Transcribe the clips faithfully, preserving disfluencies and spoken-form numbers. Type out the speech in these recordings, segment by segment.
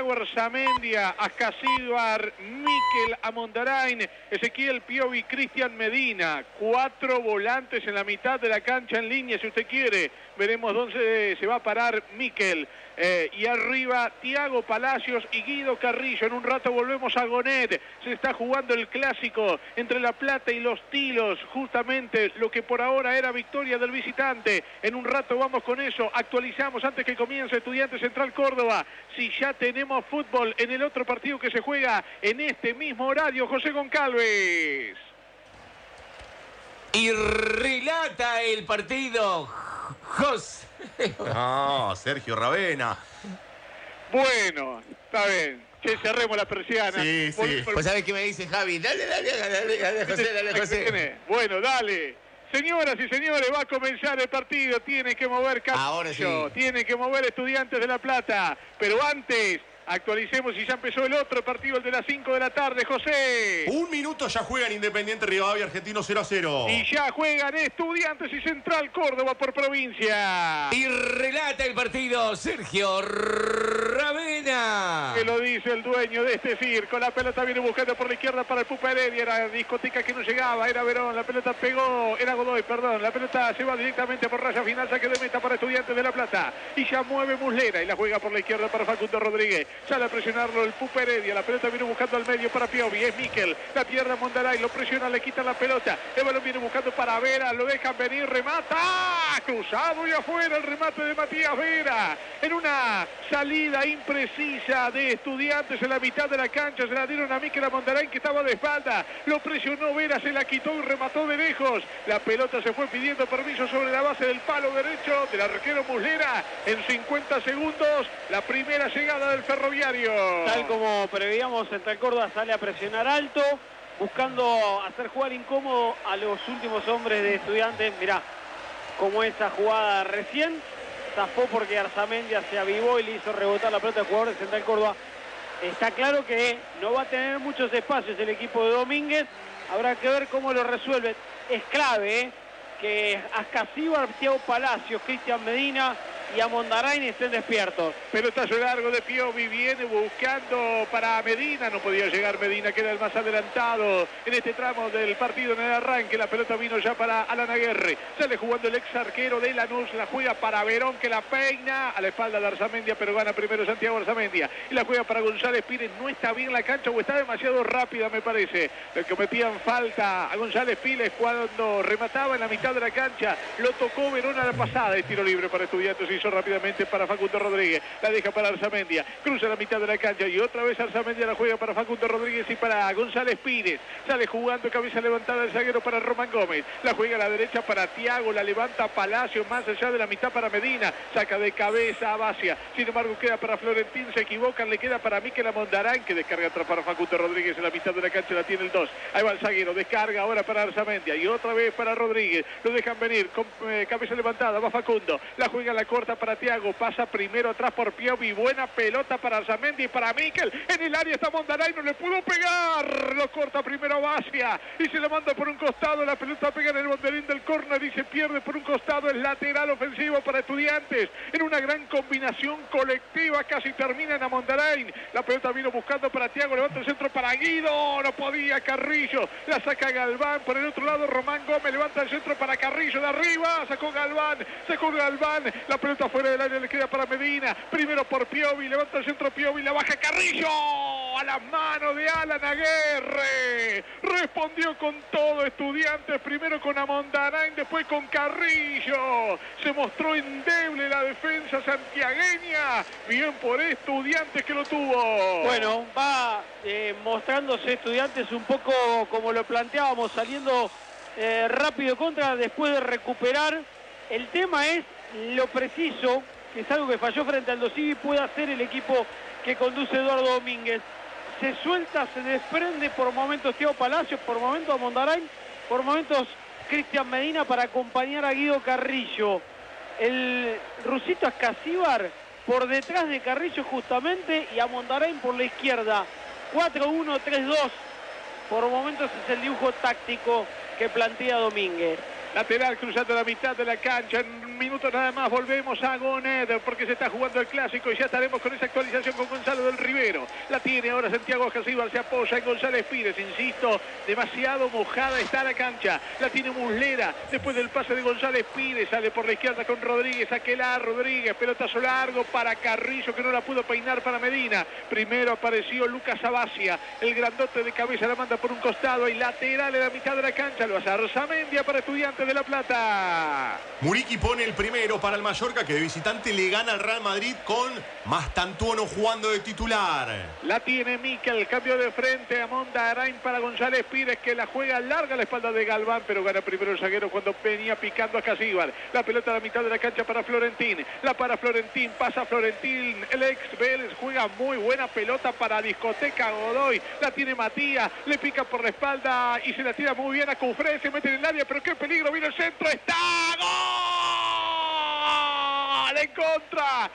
Tiago Arzamendia, Ascasíbar, Miquel Amondarain, Ezequiel Piovi, Cristian Medina. Cuatro volantes en la mitad de la cancha en línea, si usted quiere. Veremos dónde se va a parar Miquel. Eh, y arriba Tiago Palacios y Guido Carrillo. En un rato volvemos a Gonet. Se está jugando el clásico entre La Plata y Los Tilos. Justamente lo que por ahora era victoria del visitante. En un rato vamos con eso. Actualizamos antes que comience Estudiantes Central Córdoba. Si ya tenemos fútbol en el otro partido que se juega en este mismo horario. José Goncalves. Y relata el partido José. No, Sergio Ravena. Bueno, está bien. Che, cerremos la persiana. Sí, por, sí. por... Pues sabes qué me dice Javi. Dale, dale, dale, dale, José, dale, José. Bueno, dale. Señoras y señores, va a comenzar el partido. Tiene que mover Carrillo. Ahora sí. Tiene que mover Estudiantes de La Plata. Pero antes, actualicemos y ya empezó el otro partido, el de las cinco de la tarde, José. Un minuto ya juegan Independiente Rivadavia, Argentino cero a cero. Y ya juegan Estudiantes y Central Córdoba por provincia. Y relata el partido Sergio Ravena. Que lo dice el dueño de este circo. La pelota viene buscando por la izquierda para el Pupa Heredia. Era discoteca que no llegaba, era Verón. La pelota pegó, era Godoy, perdón. La pelota se va directamente por raya final, saque de meta para Estudiantes de La Plata. Y ya mueve Muslera y la juega por la izquierda para Facundo Rodríguez. Sale a presionarlo el Pupa Heredia. La pelota viene buscando al medio para Piovi. Es Miquel. La tierra Mondaray. Lo presiona, le quita la pelota. El balón viene buscando para Vera. Lo dejan venir. Remata. Cruzado y afuera el remate de Matías Vera. En una salida imprecisa de Estudiantes en la mitad de la cancha. Se la dieron a Miquel Mondaray, que estaba de espalda. Lo presionó Vera. Se la quitó y remató de lejos. La pelota se fue pidiendo permiso sobre la base del palo derecho del arquero Muslera. En cincuenta segundos. La primera llegada del Ferro. Tal como preveíamos, Central Córdoba sale a presionar alto, buscando hacer jugar incómodo a los últimos hombres de Estudiantes. Mirá, como esa jugada recién, zafó porque Arzamendia se avivó y le hizo rebotar la pelota al jugador de Central Córdoba. Está claro que no va a tener muchos espacios el equipo de Domínguez, habrá que ver cómo lo resuelve. Es clave, ¿eh?, que Ascasíbar, Tiago Palacios, Cristian Medina y Amondarain estén despiertos. Pelotazo largo de Piovi, viene buscando para Medina, no podía llegar Medina, que era el más adelantado en este tramo del partido en el arranque. La pelota vino ya para Alan Aguerre, sale jugando el ex arquero de Lanús, la juega para Verón, que la peina a la espalda de Arzamendia, pero gana primero Santiago Arzamendia, y la juega para González Pires. No está bien la cancha o está demasiado rápida, me parece. Le cometían falta a González Pires cuando remataba en la mitad de la cancha. Lo tocó Verón a la pasada, es tiro libre para Estudiantes, hizo rápidamente para Facundo Rodríguez, la deja para Arzamendia, cruza la mitad de la cancha y otra vez Arzamendia la juega para Facundo Rodríguez y para González Pires. Sale jugando, cabeza levantada el zaguero para Román Gómez, la juega a la derecha para Tiago, la levanta Palacio más allá de la mitad para Medina, saca de cabeza a Bacia, sin embargo queda para Florentín, se equivocan, le queda para Miquel Mondarán, que descarga atrás para Facundo Rodríguez en la mitad de la cancha, la tiene el dos, ahí va el zaguero, descarga ahora para Arzamendia y otra vez para Rodríguez, lo dejan venir con eh, cabeza levantada, va Facundo, la juega a la corta para Tiago, pasa primero atrás por Piovi, buena pelota para Arzamendia y para Miquel, en el área está Mondaray, no le pudo pegar, lo corta primero Bacia y se le manda por un costado, la pelota pega en el banderín del córner y se pierde por un costado, el lateral ofensivo para Estudiantes, en una gran combinación colectiva, casi termina en Mondaray, la pelota vino buscando para Tiago, levanta el centro para Guido, no podía Carrillo, la saca Galván, por el otro lado Román Gómez, levanta el centro para Carrillo de arriba, sacó Galván, sacó Galván, la pelota fuera del área, le queda para Medina, primero por Piovi, levanta el centro Piovi, la baja Carrillo, a las manos de Alan Aguerre, respondió con todo Estudiantes, primero con Amondarain, después con Carrillo, se mostró endeble la defensa santiagueña, bien por Estudiantes que lo tuvo. Bueno, va eh, mostrándose Estudiantes un poco como lo planteábamos, saliendo eh, rápido contra después de recuperar. El tema es lo preciso, que es algo que falló frente al Dosivi, puede hacer el equipo que conduce Eduardo Domínguez. Se suelta, se desprende por momentos Tiago Palacios, por momentos Mondaray, por momentos Cristian Medina para acompañar a Guido Carrillo. El rusito Ascasíbar por detrás de Carrillo justamente y a Mondaray por la izquierda. cuatro uno tres dos. Por momentos es el dibujo táctico que plantea Domínguez. Lateral cruzando la mitad de la cancha. En minutos nada más volvemos a Gonet porque se está jugando el clásico y ya estaremos con esa actualización con Gonzalo del Rivero. La tiene ahora Santiago Casíbar, se apoya en González Pires. Insisto, demasiado mojada está la cancha. La tiene Muslera. Después del pase de González Pires, sale por la izquierda con Rodríguez. Aquela Rodríguez, pelotazo largo para Carrillo que no la pudo peinar para Medina. Primero apareció Lucas Abacia. El grandote de cabeza la manda por un costado y lateral en la mitad de la cancha. Lo va a hacer Arzamendia para Estudiantes de La Plata. Muriqui pone el primero para el Mallorca, que de visitante le gana al Real Madrid con Mastantuono jugando de titular. La tiene Miquel, cambio de frente a Monda Arain para González Pires, que la juega larga a la espalda de Galván, pero gana primero el zaguero cuando venía picando a Casíbar. La pelota a la mitad de la cancha para Florentín. La para Florentín, pasa Florentín. El ex Vélez juega muy buena pelota para Discoteca Godoy. La tiene Matías, le pica por la espalda y se la tira muy bien a Cufré. Se mete en el área, pero qué peligro, viene el centro. ¡Está! ¡Gol! ¡En contra!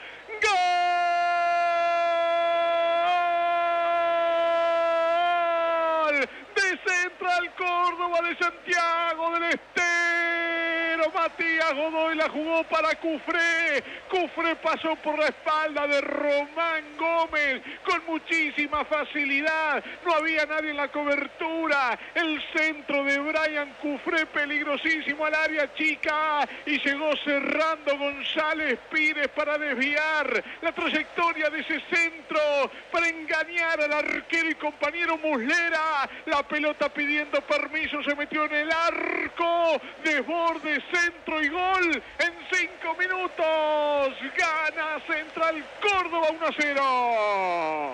¡Gol! De Central Córdoba de Santiago del Estero. Matías Godoy la jugó para Cufré. Cufré pasó por la espalda de Román Gómez con muchísima facilidad. No había nadie en la cobertura. El centro de Brian Cufré peligrosísimo al área chica y llegó cerrando González Pires para desviar la trayectoria de ese centro para engañar al arquero y compañero Muslera. La pelota pidiendo permiso se metió en el arco. Desborde, centro y gol en cinco minutos. Gana Central Córdoba uno a cero.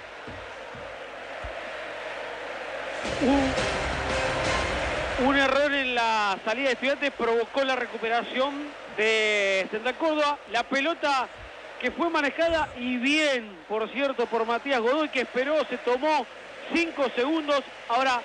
Un, un error en la salida de Estudiantes provocó la recuperación de Central Córdoba. La pelota que fue manejada y bien, por cierto, por Matías Godoy, que esperó, se tomó cinco segundos. Ahora,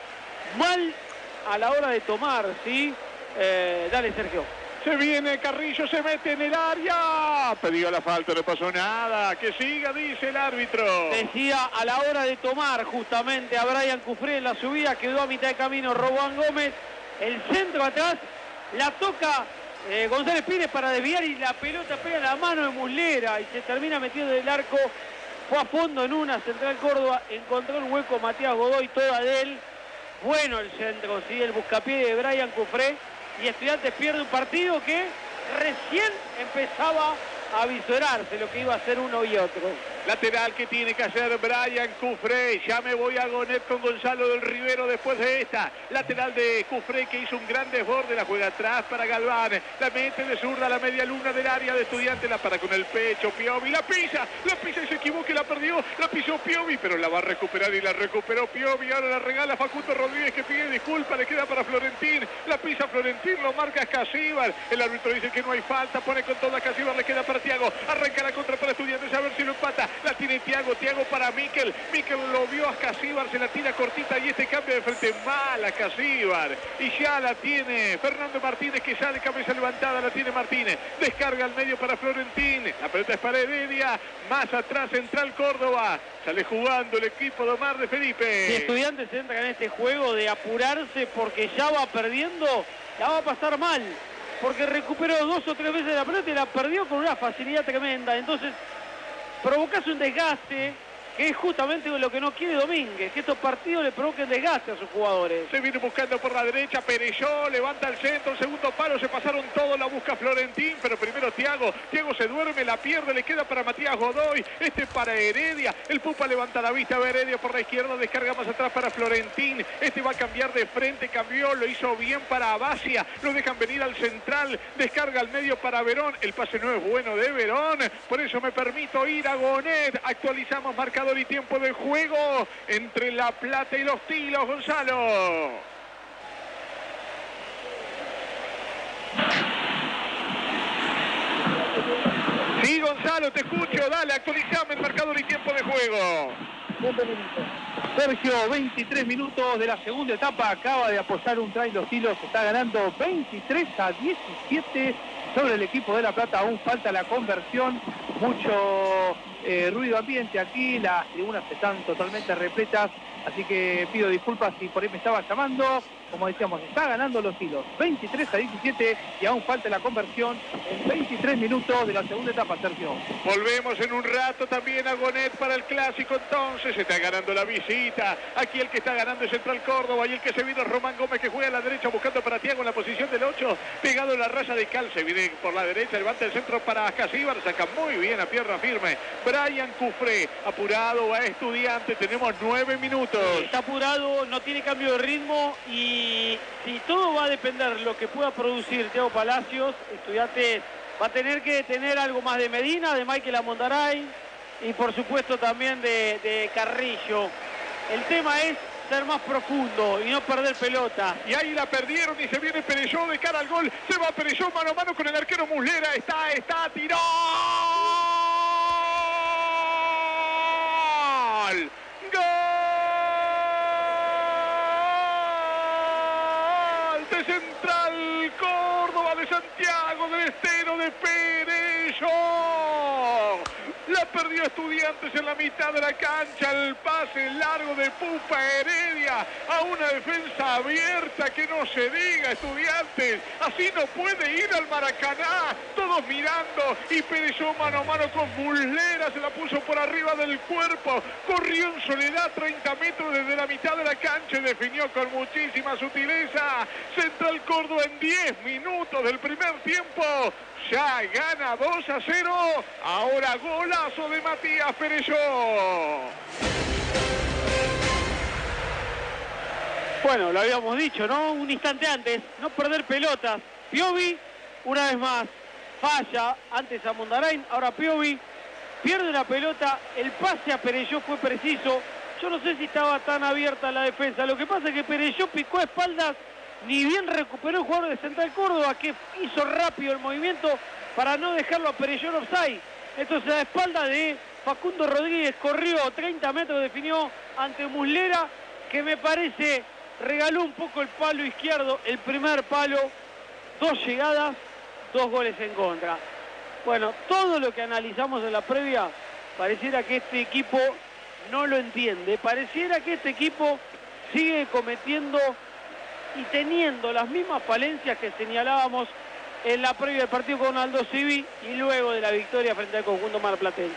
mal a la hora de tomar, ¿sí? Eh, dale, Sergio. Se viene Carrillo, se mete en el área. Pedía la falta, no pasó nada. Que siga, dice el árbitro. Decía a la hora de tomar justamente a Brian Cufré en la subida. Quedó a mitad de camino Román Gómez. El centro atrás. La toca eh, González Pires para desviar y la pelota pega en la mano de Muslera. Y se termina metiendo en el arco. Fue a fondo en una. Central Córdoba encontró el hueco Matías Godoy, toda de él. Bueno el centro, sí, el buscapié de Brian Cufré. Y Estudiantes pierde un partido que recién empezaba a visorarse lo que iba a hacer uno y otro. Lateral que tiene que hacer Brian Cufré. Ya me voy a Gonet con Gonzalo del Rivero después de esta. Lateral de Cufré que hizo un gran desborde. La juega atrás para Galván. La mete de zurda a la media luna del área de Estudiantes. La para con el pecho. Piovi la pisa. La pisa y se equivoca y la perdió. La pisó Piovi, pero la va a recuperar y la recuperó Piovi. Ahora la regala Facundo Rodríguez que pide disculpas. Le queda para Florentín. La pisa Florentín. Lo marca Casíbar. El árbitro dice que no hay falta. Pone con toda Casíbar. Le queda para Tiago. Arranca la contra para Estudiantes. A ver si lo empata. La tiene Tiago, Tiago para Miquel. Miquel lo vio a Casíbar, se la tira cortita y este cambio de frente mal a Casíbar. Y ya la tiene Fernando Martínez que sale cabeza levantada, la tiene Martínez. Descarga al medio para Florentín. La pelota es para Heredia. Más atrás Central Córdoba. Sale jugando el equipo de Omar de Felipe. Si Estudiantes entra en este juego de apurarse porque ya va perdiendo, la va a pasar mal. Porque recuperó dos o tres veces la pelota y la perdió con una facilidad tremenda. Entonces, provocas un desgaste que es justamente lo que no quiere Domínguez, que estos partidos le provoquen desgaste a sus jugadores. Se viene buscando por la derecha, Pereyó, levanta el centro, el segundo palo, se pasaron todos, la busca Florentín, pero primero Tiago, Tiago se duerme, la pierde, le queda para Matías Godoy, este para Heredia, el Pupa levanta la vista, va Heredia por la izquierda, descarga más atrás para Florentín, este va a cambiar de frente, cambió, lo hizo bien para Abacia, lo dejan venir al central, descarga al medio para Verón, el pase no es bueno de Verón, por eso me permito ir a Gonet, actualizamos marcador y tiempo de juego entre La Plata y Los Tilos, Gonzalo. Sí, Gonzalo, te escucho, dale, actualizame el marcador y tiempo de juego. Sergio, veintitrés minutos de la segunda etapa, acaba de apoyar un try Los Tilos, está ganando veintitrés a diecisiete sobre el equipo de La Plata, aún falta la conversión, mucho eh, ruido ambiente aquí, las tribunas están totalmente repletas, así que pido disculpas si por ahí me estaba llamando. Como decíamos, está ganando los hilos, veintitrés a diecisiete, y aún falta la conversión en veintitrés minutos de la segunda etapa, Sergio. Volvemos en un rato también a Gonet para el clásico, entonces se está ganando la visita. Aquí el que está ganando es Central Córdoba, y el que se vino es Román Gómez, que juega a la derecha buscando para Tiago en la posición del ocho, pegado en la raya de calce, viene por la derecha, levanta el centro para Ascasíbar, saca muy bien a pierna firme Brian Cufré, apurado a Estudiante, tenemos nueve minutos. Está apurado, no tiene cambio de ritmo, y Y si todo va a depender de lo que pueda producir Thiago Palacios, Estudiantes va a tener que tener algo más de Medina, de Michael Amondaray y por supuesto también de, de Carrillo. El tema es ser más profundo y no perder pelota. Y ahí la perdieron y se viene Perelló de cara al gol. Se va Perelló mano a mano con el arquero Muslera. Está, está, tiró. ¡Gol! ¡Gol! De Central Córdoba, de Santiago del Estero, de Perelló. La perdió Estudiantes en la mitad de la cancha, el pase largo de Pupa Heredia a una defensa abierta, que no se diga. Estudiantes así no puede ir al Maracaná, todos mirando, y Perelló mano a mano con Muslera, se la puso por arriba del cuerpo, corrió en soledad treinta metros desde la mitad de la cancha y definió con muchísima sutileza. Central Córdoba en diez minutos del primer tiempo ya gana dos a cero. Ahora golazo de Matías Perelló. Bueno, lo habíamos dicho, ¿no? Un instante antes, no perder pelotas. Piovi, una vez más, falla antes a Mondarain, ahora Piovi pierde la pelota, el pase a Perelló fue preciso. Yo no sé si estaba tan abierta la defensa. Lo que pasa es que Perelló picó a espaldas, ni bien recuperó el jugador de Central Córdoba, que hizo rápido el movimiento para no dejarlo a Perelló en offside. Entonces a espalda de Facundo Rodríguez corrió treinta metros, definió ante Muslera, que me parece regaló un poco el palo izquierdo, el primer palo, dos llegadas, dos goles en contra. Bueno, todo lo que analizamos en la previa, pareciera que este equipo no lo entiende, pareciera que este equipo sigue cometiendo y teniendo las mismas falencias que señalábamos en la previa del partido con Aldo Civi y luego de la victoria frente al conjunto marplatense.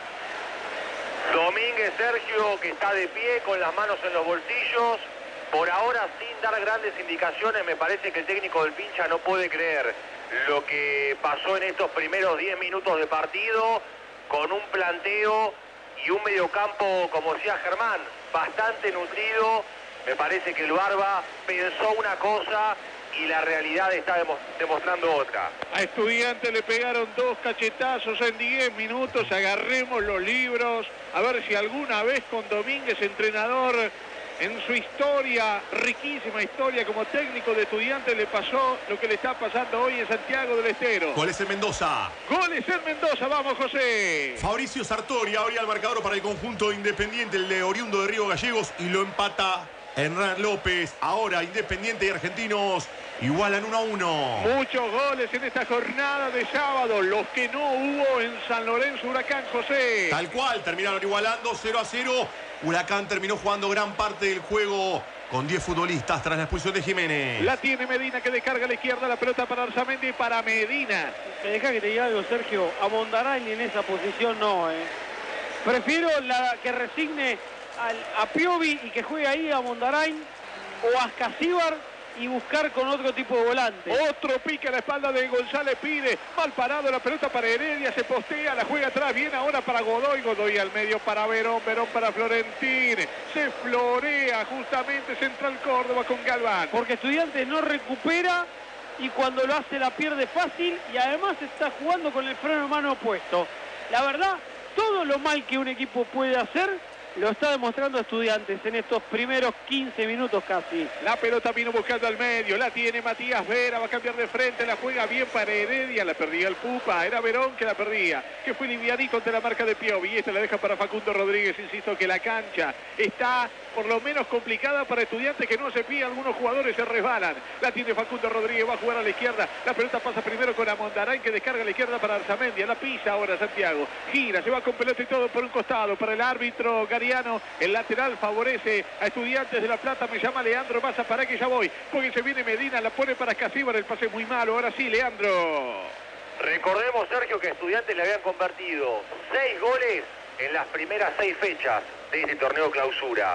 Domínguez Sergio, que está de pie con las manos en los bolsillos, por ahora sin dar grandes indicaciones. Me parece que el técnico del Pincha no puede creer lo que pasó en estos primeros diez minutos de partido, con un planteo y un mediocampo, como decía Germán, bastante nutrido. Me parece que el Barba pensó una cosa y la realidad está demostrando otra. A Estudiantes le pegaron dos cachetazos en diez minutos. Agarremos los libros, a ver si alguna vez con Domínguez, entrenador, en su historia, riquísima historia como técnico de Estudiantes, le pasó lo que le está pasando hoy en Santiago del Estero. Goles en Mendoza. Goles en Mendoza, vamos José. Fabricio Sartori abría el marcador para el conjunto Independiente, el de oriundo de Río Gallegos, y lo empata Hernán López. Ahora Independiente y Argentinos igualan uno a uno. Muchos goles en esta jornada de sábado, los que no hubo en San Lorenzo Huracán, José. Tal cual, terminaron igualando cero a cero. Huracán terminó jugando gran parte del juego con diez futbolistas tras la expulsión de Jiménez. La tiene Medina, que descarga a la izquierda, la pelota para Arzamendi, para Medina. Me deja que te diga algo, Sergio, a Mondarain en esa posición no, eh. Prefiero la que resigne al, a Piovi y que juegue ahí a Mondarain o a Ascasíbar y buscar con otro tipo de volante. Otro pique a la espalda de González, pide, mal parado, la pelota para Heredia, se postea, la juega atrás, viene ahora para Godoy, Godoy al medio para Verón, Verón para Florentín, se florea justamente Central Córdoba con Galván. Porque Estudiantes no recupera y cuando lo hace la pierde fácil y además está jugando con el freno de mano opuesto. La verdad, todo lo mal que un equipo puede hacer lo está demostrando Estudiantes en estos primeros quince minutos casi. La pelota vino buscando al medio, la tiene Matías Vera, va a cambiar de frente, la juega bien para Heredia, la perdía el Pupa, era Verón que la perdía, que fue livianito ante la marca de Piovi, y esta la deja para Facundo Rodríguez. Insisto que la cancha está por lo menos complicada para Estudiantes, que no se pilla, algunos jugadores se resbalan. La tiene Facundo Rodríguez, va a jugar a la izquierda, la pelota pasa primero con Amondarain, que descarga a la izquierda para Arzamendia, la pisa ahora Santiago, gira, se va con pelota y todo por un costado, para el árbitro Gariano, el lateral favorece a Estudiantes de La Plata, me llama Leandro Massa, para que ya voy, porque se viene Medina, la pone para Casíbar, el pase es muy malo, ahora sí, Leandro. Recordemos, Sergio, que Estudiantes le habían convertido seis goles en las primeras seis fechas de este torneo clausura.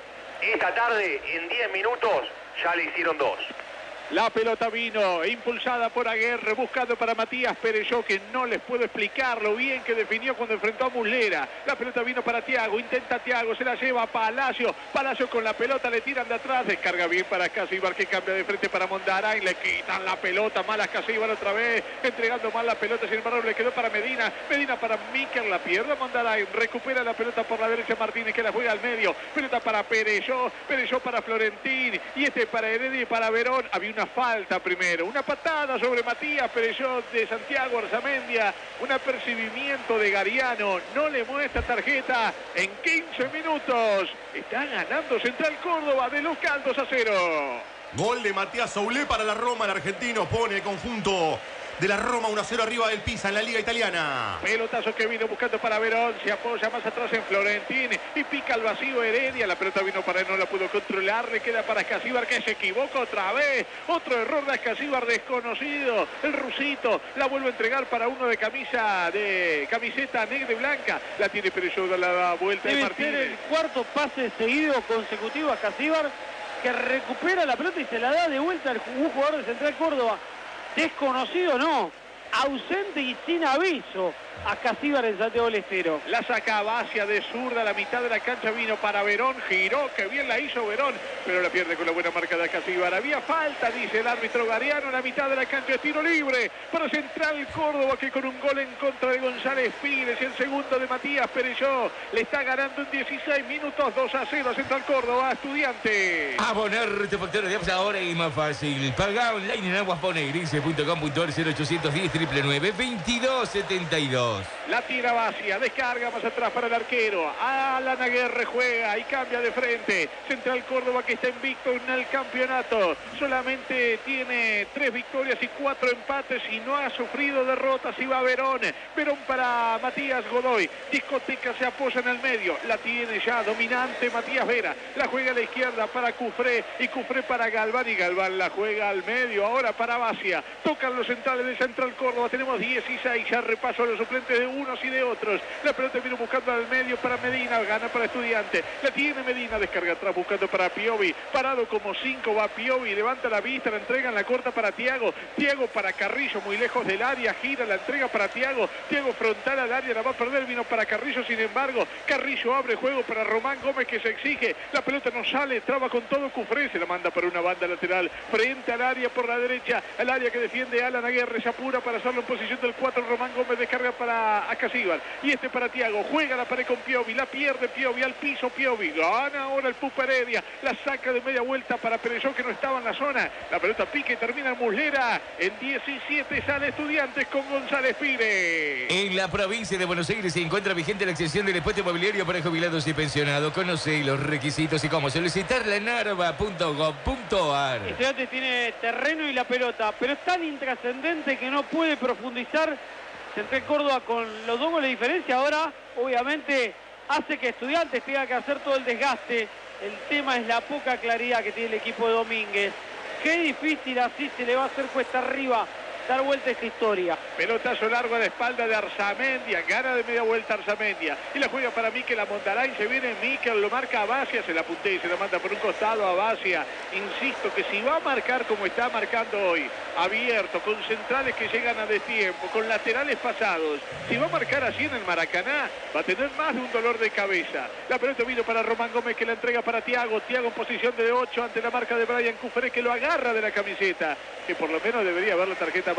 Esta tarde, en diez minutos, ya le hicieron dos. La pelota vino impulsada por Aguerre, buscando para Matías Pereyó, que no les puedo explicar lo bien que definió cuando enfrentó a Muslera. La pelota vino para Thiago, intenta Thiago, se la lleva a Palacio. Palacio con la pelota, le tiran de atrás, descarga bien para Casíbar, que cambia de frente para Mondarain, le quitan la pelota, malas Casíbar otra vez, entregando mal la pelota, sin embargo le quedó para Medina, Medina para Mikel, la pierde Mondarain, recupera la pelota por la derecha Martínez, que la juega al medio, pelota para Pereyó, Pereyó para Florentín, y este para Heredia y para Verón. Había una falta primero, una patada sobre Matías Pereyó de Santiago Arzamendia, un apercibimiento de Gariano, no le muestra tarjeta en quince minutos. Está ganando Central Córdoba de local dos a cero. Gol de Matías Soulé para la Roma, el argentino pone el conjunto de la Roma uno a cero arriba del Pisa en la Liga Italiana. Pelotazo que vino buscando para Verón, se apoya más atrás en Florentín y pica al vacío Heredia, la pelota vino para él, no la pudo controlar, le queda para Casíbar, que se equivoca otra vez, otro error de Casíbar desconocido, el rusito la vuelve a entregar para uno de camisa de camiseta negra y blanca, la tiene Pereyó, la da vuelta de Debe Martínez. ser el cuarto pase seguido consecutivo a Casíbar, que recupera la pelota y se la da de vuelta al jugador de Central Córdoba. Desconocido no, ausente y sin aviso a Casíbar en Santiago del Estero. La saca Basia de zurda, la mitad de la cancha vino para Verón, giró, que bien la hizo Verón, pero la pierde con la buena marca de Casíbar. Había falta, dice el árbitro Gariano, la mitad de la cancha, tiro libre para Central Córdoba, que con un gol en contra de González Pires y el segundo de Matías Pereyó, le está ganando en dieciséis minutos, dos a cero a Central Córdoba, Estudiante. Abonarte factura de apps ahora es más fácil. Paga online en aguasponegrice punto com punto ar, cero ochocientos diez, nueve nueve nueve, veintidós setenta y dos. La tira Basia, descarga más atrás para el arquero. Alan Aguerre juega y cambia de frente. Central Córdoba, que está invicto en el campeonato. Solamente tiene tres victorias y cuatro empates y no ha sufrido derrotas. Y va Verón. Verón para Matías Godoy. Discoteca se apoya en el medio. La tiene ya dominante Matías Vera. La juega a la izquierda para Cufré y Cufré para Galván. Y Galván la juega al medio. Ahora para Basia. Tocan los centrales de Central Córdoba. Tenemos dieciséis. Ya repaso a los suplentes de unos y de otros. La pelota vino buscando al medio para Medina, gana para Estudiante, la tiene Medina, descarga atrás buscando para Piovi, parado como cinco va Piovi, levanta la vista, la entrega en la corta para Thiago, Thiago para Carrillo, muy lejos del área, gira, la entrega para Thiago, Thiago frontal al área, la va a perder, vino para Carrillo, sin embargo, Carrillo abre juego para Román Gómez, que se exige, la pelota no sale, traba con todo Cufré, se la manda para una banda lateral, frente al área por la derecha, al área que defiende Alan Aguerre, se apura para hacerlo en posición del cuatro, Román Gómez descarga para a Casíbar, y este para Thiago, juega la pared con Piovi, la pierde Piovi, al piso Piovi, gana ahora el Pupa Heredia, la saca de media vuelta para Pereyó, que no estaba en la zona, la pelota pica y termina en Muslera, en diecisiete sale Estudiantes con González Pires. En la provincia de Buenos Aires se encuentra vigente la extensión del impuesto inmobiliario para jubilados y pensionados. Conoce los requisitos y cómo solicitarla en narva punto gov punto ar. Estudiantes tiene terreno y la pelota, pero es tan intrascendente que no puede profundizar Central Córdoba con los dos goles de diferencia. Ahora, obviamente, hace que Estudiantes tenga que hacer todo el desgaste. El tema es la poca claridad que tiene el equipo de Domínguez. Qué difícil así se le va a hacer cuesta arriba dar vuelta a esta historia. Pelotazo largo a la espalda de Arzamendia, gana de media vuelta Arzamendia, y la juega para Mikel Amondarain, se viene Mikel, lo marca a Basia, se la puntea y se la manda por un costado a Basia. Insisto que si va a marcar como está marcando hoy, abierto, con centrales que llegan a destiempo, con laterales pasados, si va a marcar así en el Maracaná, va a tener más de un dolor de cabeza. La pelota vino para Román Gómez, que la entrega para Thiago, Thiago en posición de ocho ante la marca de Brian Cufré, que lo agarra de la camiseta, que por lo menos debería haber la tarjeta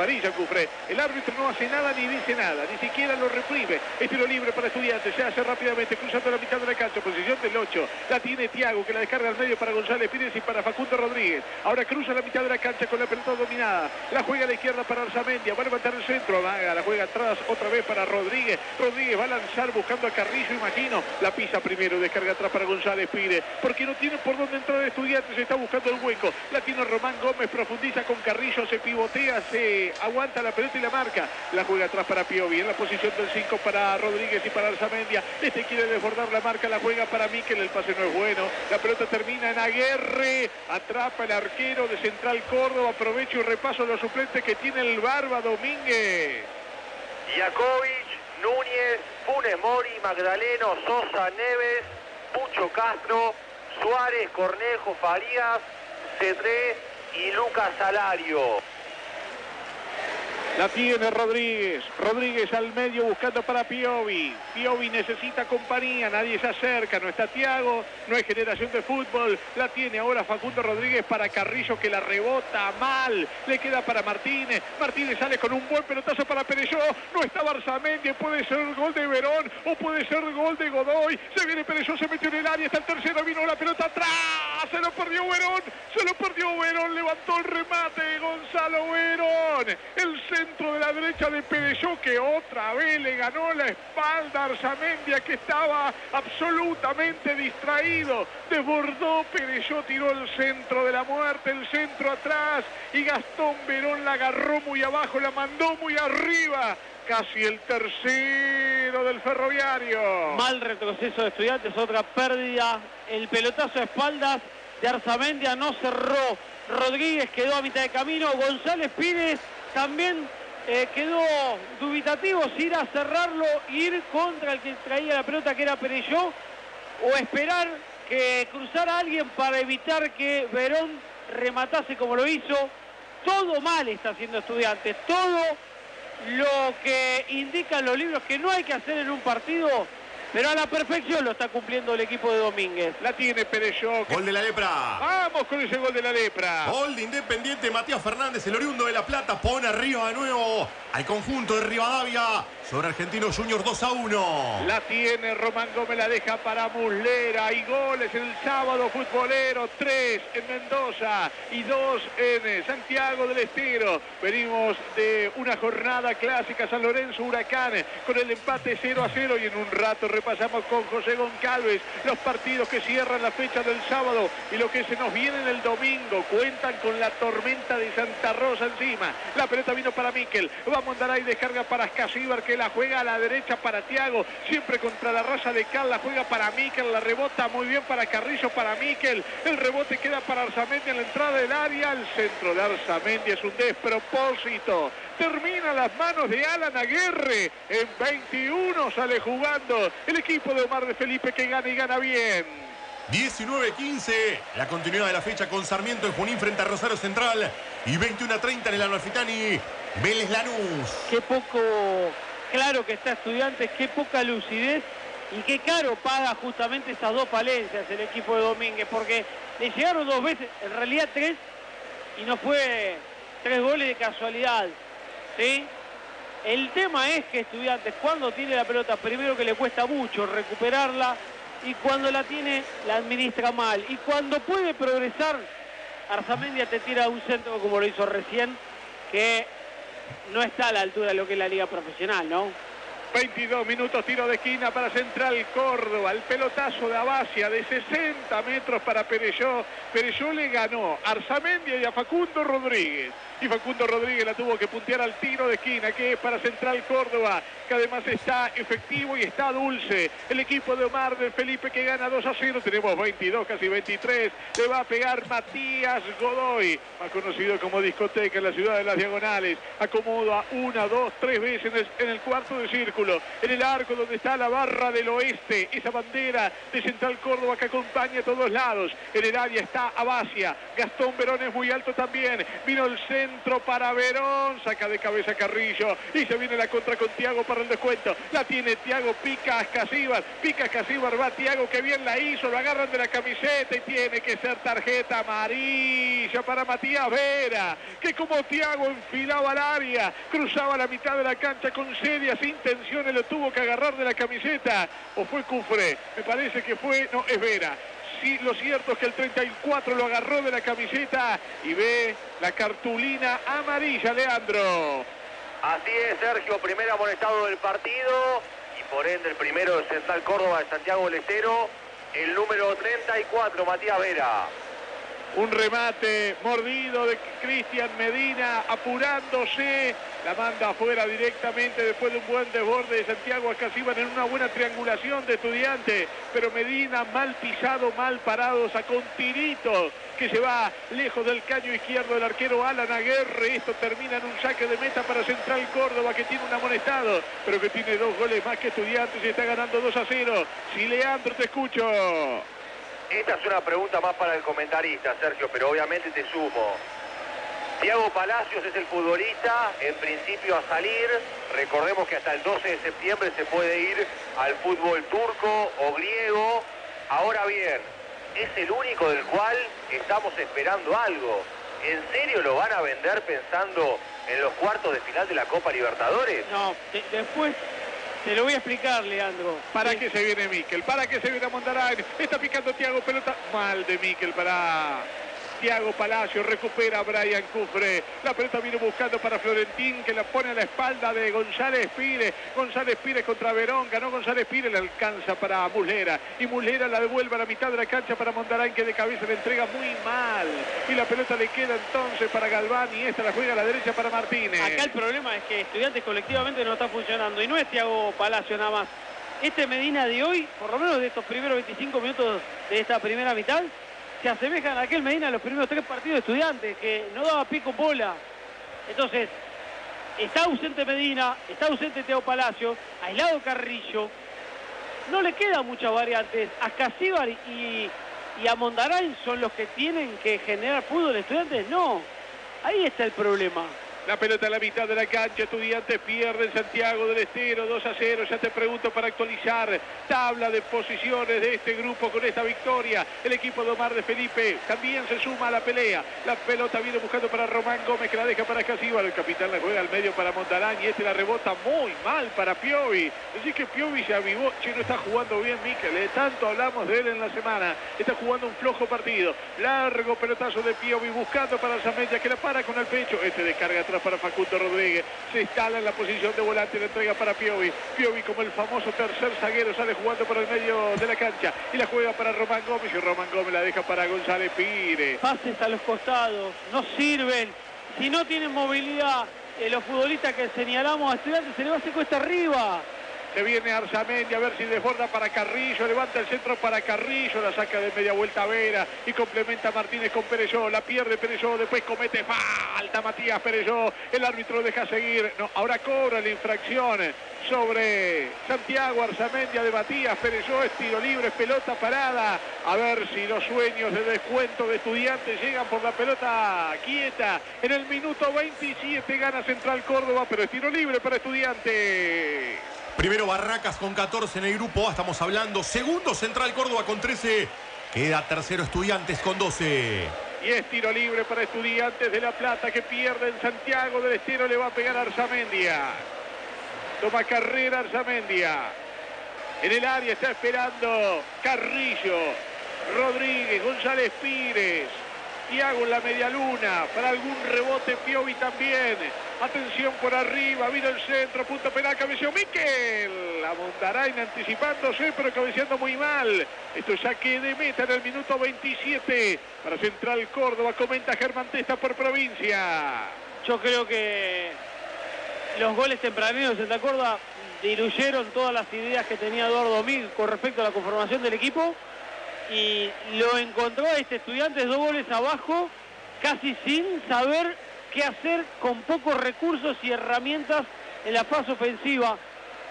amarilla, Cufre. El árbitro no hace nada ni dice nada, ni siquiera lo reprime. Es tiro libre para Estudiantes, se hace rápidamente, cruzando la mitad de la cancha, posición del ocho. La tiene Thiago, que la descarga al medio para González Pires y para Facundo Rodríguez. Ahora cruza la mitad de la cancha con la pelota dominada. La juega a la izquierda para Arzamendia, va a levantar el centro, Amaga, la juega atrás otra vez para Rodríguez. Rodríguez va a lanzar buscando a Carrillo, imagino. La pisa primero, descarga atrás para González Pires, porque no tiene por dónde entrar Estudiantes, está buscando el hueco. La tiene Román Gómez, profundiza con Carrillo, se pivotea, se aguanta la pelota y la marca. La juega atrás para Piovi, en la posición del cinco para Rodríguez y para Arzamendia. Este quiere desbordar la marca, la juega para Miquel, el pase no es bueno. La pelota termina en Aguerre, atrapa el arquero de Central Córdoba. Aprovecho y repaso los suplentes que tiene el Barba Domínguez. Iakovic, Núñez, Funes Mori, Magdaleno, Sosa, Neves, Pucho Castro, Suárez, Cornejo, Farías, Cedré y Lucas Salario. La tiene Rodríguez, Rodríguez al medio buscando para Piovi. Piovi necesita compañía, nadie se acerca, no está Thiago, no hay generación de fútbol. La tiene ahora Facundo Rodríguez para Carrillo, que la rebota mal. Le queda para Martínez, Martínez sale con un buen pelotazo para Pereyó. No está Arzamendia, puede ser gol de Verón o puede ser gol de Godoy. Se viene Pereyó, se metió en el área, está el tercero, vino la pelota atrás. Se lo perdió Verón, se lo perdió Verón, levantó el remate Gonzalo Verón. El centro de la derecha de Pereyó, que otra vez le ganó la espalda a Arzamendia, que estaba absolutamente distraído. Desbordó Pereyó, tiró el centro de la muerte, el centro atrás, y Gastón Verón la agarró muy abajo, la mandó muy arriba. Casi el tercero del Ferroviario. Mal retroceso de Estudiantes, otra pérdida. El pelotazo a espaldas de Arzamendia no cerró. Rodríguez quedó a mitad de camino. González Pires también eh, quedó dubitativo si ir a cerrarlo, ir contra el que traía la pelota, que era Pereyó, o esperar que cruzara alguien para evitar que Verón rematase como lo hizo. Todo mal está haciendo Estudiantes, todo lo que indican los libros que no hay que hacer en un partido, pero a la perfección lo está cumpliendo el equipo de Domínguez. La tiene Pereyó. Gol de la Lepra. Vamos con ese gol de la Lepra. Gol de Independiente, Matías Fernández, el oriundo de La Plata, pone arriba de nuevo al conjunto de Rivadavia sobre Argentinos Juniors dos a uno. La tiene Román Gómez, la deja para Muslera. Hay goles el sábado futbolero, tres en Mendoza y dos en Santiago del Estero. Venimos de una jornada clásica, San Lorenzo Huracán, con el empate cero a cero, y en un rato repasamos con José Goncalves los partidos que cierran la fecha del sábado y lo que se nos viene en el domingo. Cuentan con la tormenta de Santa Rosa encima. La pelota vino para Miquel, va a mandar ahí, descarga para Escasíbar, que la juega a la derecha para Thiago, siempre contra la raza de Cal, la juega para Miquel, la rebota muy bien para Carrillo, para Miquel, el rebote queda para Arzamendia en la entrada del área. El centro de Arzamendia es un despropósito, termina en las manos de Alan Aguerre. En veintiuno sale jugando el equipo de Omar de Felipe, que gana y gana bien. diecinueve quince, la continuidad de la fecha con Sarmiento en Junín frente a Rosario Central, y veintiuno a treinta en el Amalfitani, Vélez Lanús. Qué poco claro que está Estudiantes, qué poca lucidez y qué caro paga justamente esas dos falencias el equipo de Domínguez, porque le llegaron dos veces, en realidad tres, y no fue tres goles de casualidad, ¿sí? El tema es que Estudiantes, cuando tiene la pelota, primero que le cuesta mucho recuperarla, y cuando la tiene, la administra mal. Y cuando puede progresar, Arzamendia te tira un centro como lo hizo recién, que no está a la altura de lo que es la liga profesional, ¿no? veintidós minutos, tiro de esquina para Central Córdoba. El pelotazo de Abacia de sesenta metros para Pereyó. Pereyó le ganó a Arzamendia y a Facundo Rodríguez. Y Facundo Rodríguez la tuvo que puntear al tiro de esquina, que es para Central Córdoba, que además está efectivo y está dulce. El equipo de Omar de Felipe, que gana dos a cero. Tenemos veintidós, casi veintitrés. Le va a pegar Matías Godoy, más conocido como Discoteca en la ciudad de las Diagonales. Acomoda una, dos, tres veces en el, en el cuarto de círculo. círculo, en el arco donde está la barra del oeste, esa bandera de Central Córdoba que acompaña a todos lados. En el área está Abacia, Gastón Verón es muy alto también, vino el centro para Verón, saca de cabeza Carrillo y se viene la contra con Thiago para el descuento. La tiene Thiago, pica a Escasíbar, pica a Escasíbar, va Thiago, que bien la hizo, lo agarran de la camiseta y tiene que ser tarjeta amarilla para Matías Vera, que como Thiago enfilaba al área, cruzaba la mitad de la cancha con serias intenciones, lo tuvo que agarrar de la camiseta, o fue Cufré, me parece que fue, no, es Vera. Sí, lo cierto es que el treinta y cuatro lo agarró de la camiseta y ve la cartulina amarilla, Leandro. Así es, Sergio, primer amonestado del partido y por ende el primero de Central Córdoba de Santiago del Estero, el número treinta y cuatro, Matías Vera. Un remate mordido de Cristian Medina, apurándose, la manda afuera directamente después de un buen desborde de Santiago Escasíbar en una buena triangulación de Estudiantes, pero Medina mal pisado, mal parado, sacó un tirito que se va lejos del caño izquierdo del arquero Alan Aguerre. Esto termina en un saque de meta para Central Córdoba, que tiene un amonestado, pero que tiene dos goles más que Estudiantes y está ganando dos a cero. Si Leandro, te escucho. Esta es una pregunta más para el comentarista, Sergio, pero obviamente te sumo. Thiago Palacios es el futbolista, en principio a salir. Recordemos que hasta el doce de septiembre se puede ir al fútbol turco o griego. Ahora bien, es el único del cual estamos esperando algo. ¿En serio lo van a vender pensando en los cuartos de final de la Copa Libertadores? No, de, después... Te lo voy a explicar, Leandro. ¿Para sí. qué se viene Miquel? ¿Para qué se viene Mondarán? Está picando Thiago, pelota mal de Miquel para Thiago Palacio, recupera a Brian Cufré. La pelota viene buscando para Florentín, que la pone a la espalda de González Pires. González Pires contra Verón, ganó González Pires, le alcanza para Muslera. Y Muslera la devuelve a la mitad de la cancha para Mondarán, que de cabeza le entrega muy mal. Y la pelota le queda entonces para Galván y esta la juega a la derecha para Martínez. Acá el problema es que Estudiantes colectivamente no está funcionando y no es Thiago Palacio nada más. Este Medina de hoy, por lo menos de estos primeros veinticinco minutos de esta primera mitad, se asemejan a aquel Medina de los primeros tres partidos de Estudiantes, que no daba pico bola. Entonces, está ausente Medina, está ausente Thiago Palacio, aislado Carrillo. No le quedan muchas variantes. A Escasíbar y, y a Mondarán son los que tienen que generar fútbol Estudiantes. No, ahí está el problema. La pelota a la mitad de la cancha, Estudiantes pierde en Santiago del Estero, dos a cero. Ya te pregunto para actualizar tabla de posiciones de este grupo con esta victoria. El equipo de Omar de Felipe también se suma a la pelea. La pelota viene buscando para Román Gómez, que la deja para Escasíbar. El capitán la juega al medio para Mondarán y este la rebota muy mal para Piovi. Así que Piovi se avivó. Che, no está jugando bien Miquel, ¿eh? Tanto hablamos de él en la semana. Está jugando un flojo partido. Largo pelotazo de Piovi buscando para Zamella, que la para con el pecho. Este descarga atrás para Facundo Rodríguez, se instala en la posición de volante, la entrega para Piovi. Piovi, como el famoso tercer zaguero, sale jugando por el medio de la cancha y la juega para Román Gómez y Román Gómez la deja para González Pires. Pases a los costados, no sirven. Si no tienen movilidad, eh, los futbolistas que señalamos a Estudiantes, se le va a hacer cuesta arriba. Se viene Arzamendi a ver si desborda para Carrillo, levanta el centro para Carrillo, la saca de media vuelta Vera y complementa Martínez con Pereyó, la pierde Pereyó, después comete falta Matías Pereyó, el árbitro lo deja seguir, no, ahora cobra la infracción sobre Santiago Arzamendi de Matías Pereyó, es tiro libre, es pelota parada, a ver si los sueños de descuento de Estudiantes llegan por la pelota quieta. En el minuto veintisiete gana Central Córdoba, pero es tiro libre para Estudiantes. Primero Barracas con catorce en el grupo A, estamos hablando. Segundo Central Córdoba con trece. Queda tercero Estudiantes con doce. Y es tiro libre para Estudiantes de La Plata, que pierde en Santiago del Estero. Le va a pegar a Arzamendia. Toma carrera Arzamendia. En el área está esperando Carrillo, Rodríguez, González Pires. Thiago en la media luna, para algún rebote Piovi también. Atención por arriba, vino el centro, punto penal, cabeceó Miquel. A Mondarán anticipándose, pero cabeceando muy mal. Esto es saque de meta en el minuto veintisiete para Central Córdoba, comenta Germán Testa por provincia. Yo creo que los goles tempraneros de Central Córdoba diluyeron todas las ideas que tenía Eduardo Domínguez con respecto a la conformación del equipo. Y lo encontró a este Estudiantes dos goles abajo, casi sin saber qué hacer con pocos recursos y herramientas en la fase ofensiva.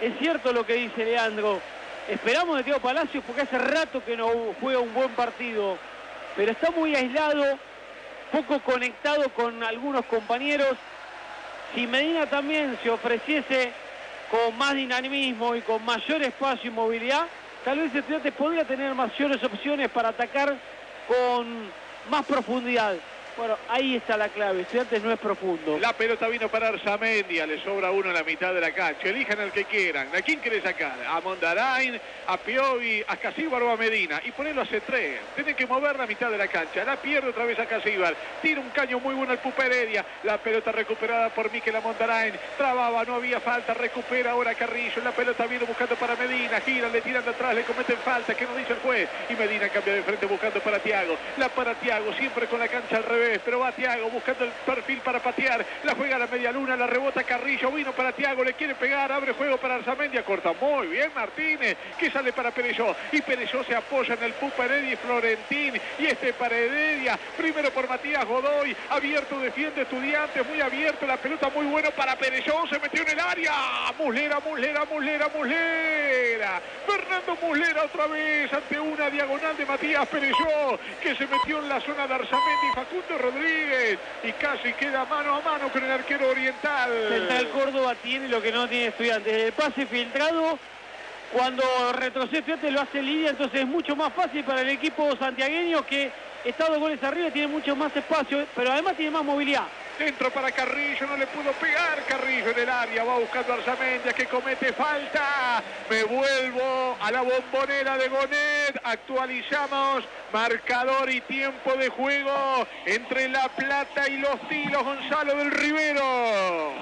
es cierto lo que dice Leandro. Esperamos de Thiago Palacios porque hace rato que no juega un buen partido, pero está muy aislado, poco conectado con algunos compañeros. Si Medina también se ofreciese con más dinamismo y con mayor espacio y movilidad, tal vez Estudiantes podría tener mayores opciones para atacar con más profundidad. Bueno, ahí está la clave. Estudiantes no es profundo. La pelota vino para Arzamendia, le sobra uno en la mitad de la cancha. Elijan al que quieran. ¿A quién quiere sacar? A Mondarain, a Piovi, a Casíbar o a Medina. Y ponerlo a C tres. Tienen que mover la mitad de la cancha. La pierde otra vez a Casíbar. Tira un caño muy bueno al Pupa Heredia. La pelota recuperada por Mikel Mondarain. Trababa, no había falta. Recupera ahora Carrillo. La pelota viene buscando para Medina. Giran, le tiran de atrás, le cometen falta. ¿Qué nos dice el juez? Y Medina cambia de frente buscando para Thiago. La para Thiago, siempre con la cancha al revés. Pero va Thiago buscando el perfil para patear. La juega a la media luna, la rebota Carrillo. Vino para Thiago, le quiere pegar. Abre juego para Arzamendia. Corta muy bien Martínez, que sale para Pereyó. Y Pereyó se apoya en el Pupa Heredia y Florentín. Y este para Heredia. Primero por Matías Godoy. Abierto, defiende Estudiantes. Muy abierto. La pelota muy buena para Pereyó. Se metió en el área. Muslera, Muslera, Muslera, Muslera. Fernando Muslera otra vez ante una diagonal de Matías Pereyó, que se metió en la zona de Arzamendia y Facundo Rodríguez. Y casi queda mano a mano con el arquero oriental. Central Córdoba tiene lo que no tiene Estudiantes. El pase filtrado, cuando retrocede Estudiantes lo hace Lidia, entonces es mucho más fácil para el equipo santiagueño, que está dos goles arriba, tiene mucho más espacio, pero además tiene más movilidad. Centro para Carrillo, no le pudo pegar Carrillo en el área, va buscando a Arzamendia, que comete falta. Me vuelvo a la bombonera de Gonet. Actualizamos marcador y tiempo de juego entre La Plata y Los Tilos. Gonzalo del Rivero.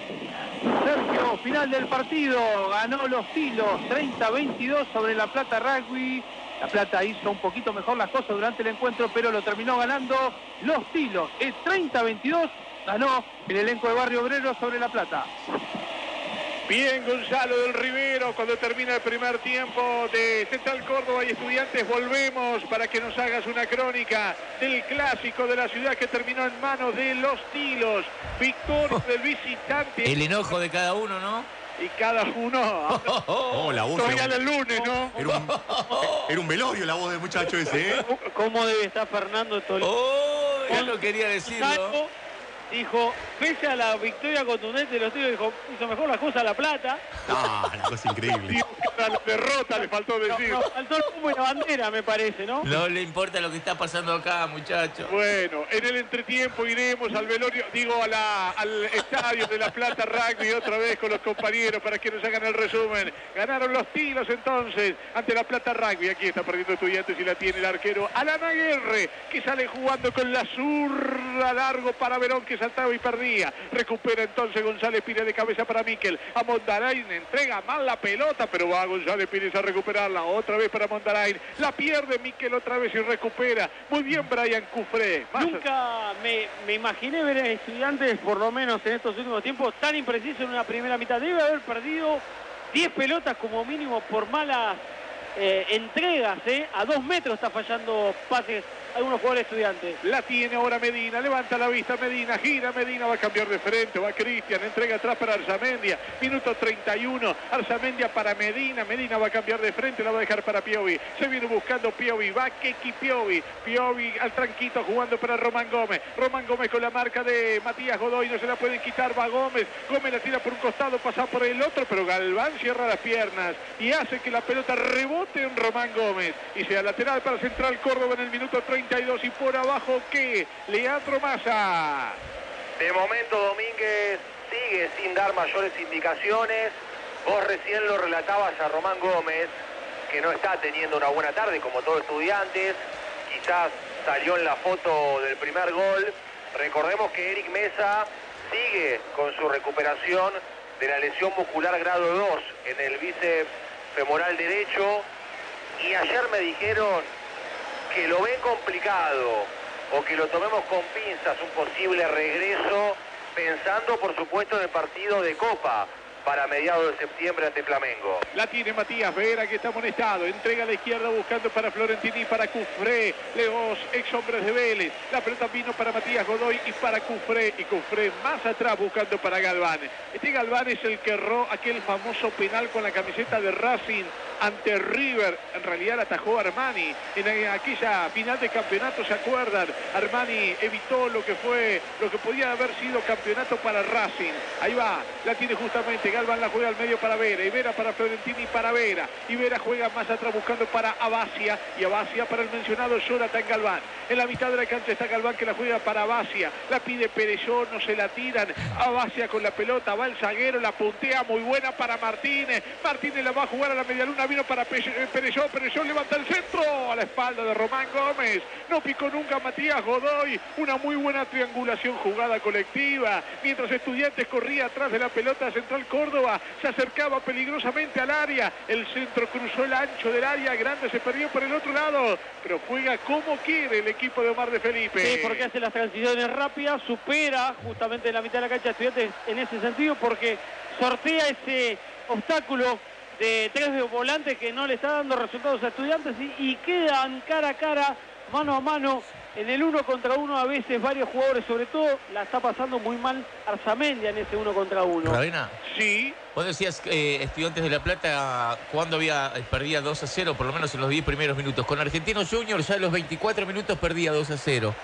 Sergio, final del partido, ganó Los Tilos treinta a veintidós sobre La Plata Rugby. La Plata hizo un poquito mejor las cosas durante el encuentro, pero lo terminó ganando Los Tilos. Es treinta a veintidós, ganó el elenco de Barrio Obrero sobre La Plata. Bien, Gonzalo del Rivero, cuando termina el primer tiempo de Central Córdoba y Estudiantes, volvemos para que nos hagas una crónica del clásico de la ciudad que terminó en manos de Los Tilos. Victoria del visitante. El enojo de cada uno, ¿no? Y cada uno. Oh, la voz Todavía era, el lunes, ¿no? era, un, era un velorio la voz del muchacho ese, ¿eh? ¿Cómo debe estar Fernando Toledo? Oh, yo no quería decirlo. Salvo, dijo, pese a la victoria contundente de Los Tilos, dijo, hizo mejor las cosas La Plata. Ah, una cosa increíble. A la derrota le faltó decir. No, no, faltó el humo y la bandera, me parece, ¿no? No le importa lo que está pasando acá, muchachos. Bueno, en el entretiempo iremos al velorio, digo, a la, al estadio de La Plata Rugby otra vez con los compañeros para que nos hagan el resumen. Ganaron Los Tilos entonces ante La Plata Rugby. Aquí está perdiendo Estudiantes y la tiene el arquero Alan Aguirre, que sale jugando con la zurda, largo para Verón, que saltaba y perdía. Recupera entonces González Pires de cabeza para Mikel. A Mondarain entrega mal la pelota, pero va González Pires a recuperarla. Otra vez para Mondarain. La pierde Mikel otra vez y recupera. Muy bien Brian Cufré. Más... Nunca me, me imaginé ver a Estudiantes, por lo menos en estos últimos tiempos, tan impreciso en una primera mitad. Debe haber perdido diez pelotas como mínimo por malas eh, entregas. Eh. A dos metros está fallando pases algunos jugadores Estudiantes. La tiene ahora Medina, levanta la vista Medina, gira Medina, va a cambiar de frente, va Cristian, entrega atrás para Arzamendia, minuto treinta y uno, Arzamendia para Medina, Medina va a cambiar de frente, la va a dejar para Piovi, se viene buscando Piovi, va Keki Piovi, Piovi al tranquito jugando para Román Gómez, Román Gómez con la marca de Matías Godoy, no se la pueden quitar, va Gómez, Gómez la tira por un costado, pasa por el otro, pero Galván cierra las piernas y hace que la pelota rebote en Román Gómez y sea lateral para Central Córdoba en el minuto treinta y dos y por abajo que Leandro Massa. De momento Domínguez sigue sin dar mayores indicaciones. Vos recién lo relatabas a Román Gómez, que no está teniendo una buena tarde como todo Estudiantes. Quizás salió en la foto del primer gol. Recordemos que Eric Mesa sigue con su recuperación de la lesión muscular grado dos en el bíceps femoral derecho. Y ayer me dijeron que lo ven complicado o que lo tomemos con pinzas, un posible regreso, pensando por supuesto en el partido de Copa para mediados de septiembre ante Flamengo. La tiene Matías Vera, que está amonestado, entrega a la izquierda buscando para Florentini y para Cufré. de los ex hombres de Vélez. La pelota vino para Matías Godoy y para Cufré, y Cufré más atrás buscando para Galván. Este Galván es el que erró aquel famoso penal con la camiseta de Racing ante River. En realidad la atajó Armani en aquella final de campeonato, ¿se acuerdan? Armani evitó lo que fue, lo que podía haber sido campeonato para Racing. Ahí va, la tiene justamente Galván, la juega al medio para Vera, y Vera para Florentini y para Vera, y Vera juega más atrás buscando para Abacia, y Abacia para el mencionado Jonathan Galván. En la mitad de la cancha está Galván, que la juega para Abacia, la pide Pereyó, no se la tiran. Abacia con la pelota, va el zaguero, la puntea muy buena para Martínez. Martínez la va a jugar a la medialuna, vino para Pereyó, Pereyó levanta el centro a la espalda de Román Gómez. No picó nunca Matías Godoy. Una muy buena triangulación, jugada colectiva. Mientras Estudiantes corría atrás de la pelota, Central Córdoba se acercaba peligrosamente al área. El centro cruzó el ancho del área, Grande se perdió por el otro lado, pero juega como quiere el equipo de Omar de Felipe. Sí, porque hace las transiciones rápidas, supera justamente en la mitad de la cancha Estudiantes en ese sentido, porque sortea ese obstáculo de tres volantes que no le está dando resultados a Estudiantes y, y quedan cara a cara, mano a mano, en el uno contra uno. A veces varios jugadores, sobre todo la está pasando muy mal Arzamendia en ese uno contra uno. Ravena, Sí. vos decías que eh, Estudiantes de La Plata cuando había eh, perdía dos a cero, por lo menos en los diez primeros minutos. Con Argentinos Juniors ya a los veinticuatro minutos perdía dos a cero.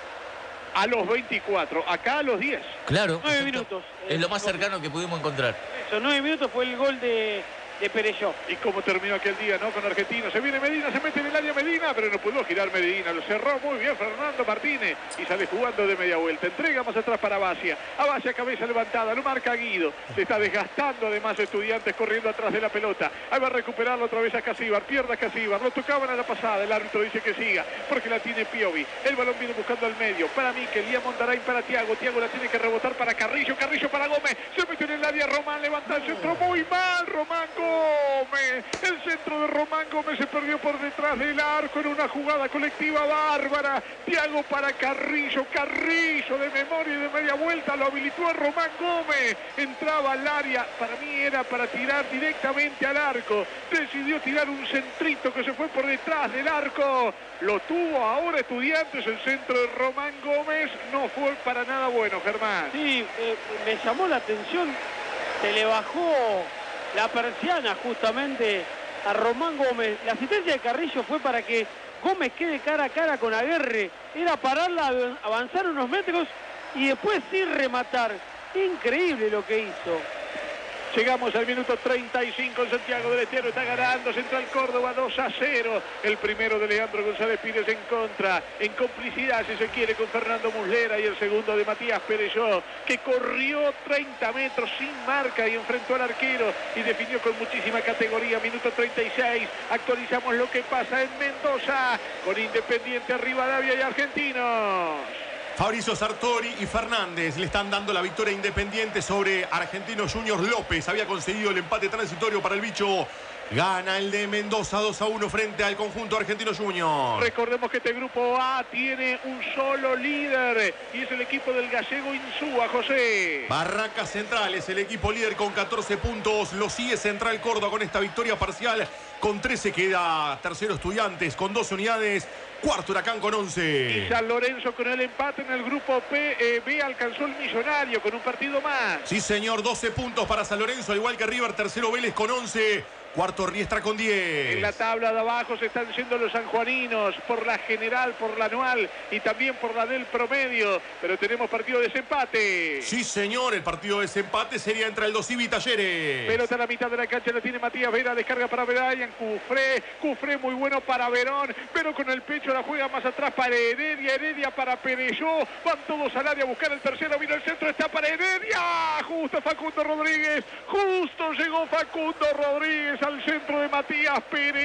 A los veinticuatro, acá a los diez. Claro. Nueve exacto. minutos. Es lo más cercano que pudimos encontrar. Eso, nueve minutos fue el gol de, de Pereyó. Y cómo terminó aquel día, ¿no? Con Argentinos. Se viene Medina, se mete en el área Medina, pero no pudo girar Medina. Lo cerró muy bien Fernando Martínez y sale jugando de media vuelta. Entrega más atrás para Abacia. Abacia, cabeza levantada, lo marca Guido. Se está desgastando además Estudiantes corriendo atrás de la pelota. Ahí va a recuperarlo otra vez a Casíbar. Pierda Casíbar. Lo tocaban a la pasada. El árbitro dice que siga porque la tiene Piovi. El balón viene buscando al medio. Para Miquel, Lía Mondaray para Tiago. Tiago la tiene que rebotar para Carrillo. Carrillo para Gómez. Se metió en el área Román. Levanta el centro muy mal. Román Gómez. El centro de Román Gómez se perdió por detrás del arco en una jugada colectiva bárbara. Tiago para Carrillo. Carrillo de memoria y de media vuelta lo habilitó a Román Gómez. Entraba al área. Para mí era para tirar directamente al arco. Decidió tirar un centrito que se fue por detrás del arco. Lo tuvo ahora Estudiantes. El centro de Román Gómez no fue para nada bueno, Germán. Sí, eh, me llamó la atención. Se le bajó la persiana justamente a Román Gómez. La asistencia de Carrillo fue para que Gómez quede cara a cara con Aguerre. Era pararla, avanzar unos metros y después sí rematar. Increíble lo que hizo. Llegamos al minuto treinta y cinco en Santiago del Estero. Está ganando Central Córdoba dos a cero. El primero de Leandro González Pires en contra. En complicidad, si se quiere, con Fernando Muslera. Y el segundo de Matías Pereyó, que corrió treinta metros sin marca y enfrentó al arquero y definió con muchísima categoría. Minuto treinta y seis. Actualizamos lo que pasa en Mendoza con Independiente, Rivadavia y Argentinos. Fabrizio Sartori y Fernández le están dando la victoria Independiente sobre Argentinos Juniors. López había conseguido el empate transitorio para el bicho. Gana el de Mendoza dos a uno frente al conjunto Argentinos Juniors. Recordemos que este grupo A tiene un solo líder y es el equipo del gallego Insúa, José. Barracas Central es el equipo líder con catorce puntos. Lo sigue Central Córdoba con esta victoria parcial. Con trece queda tercero Estudiantes con doce unidades. Cuarto Huracán con once. Y San Lorenzo con el empate en el grupo P, eh, B alcanzó el millonario con un partido más. Sí, señor, doce puntos para San Lorenzo, al igual que River. Tercero Vélez con once. Cuarto Riestra con diez. En la tabla de abajo se están yendo los sanjuaninos por la general, por la anual y también por la del promedio. Pero tenemos partido de desempate. Sí, señor, el partido de desempate sería entre el Dosivi y Talleres. Pelota a la mitad de la cancha, la tiene Matías Vera, descarga para Brian Cufré. Cufré muy bueno para Verón, pero con el pecho la juega más atrás para Heredia. Heredia para Pereyó. Van todos al área a buscar el tercero. Vino el centro, está para Heredia. Justo Facundo Rodríguez. Justo llegó Facundo Rodríguez al centro de Matías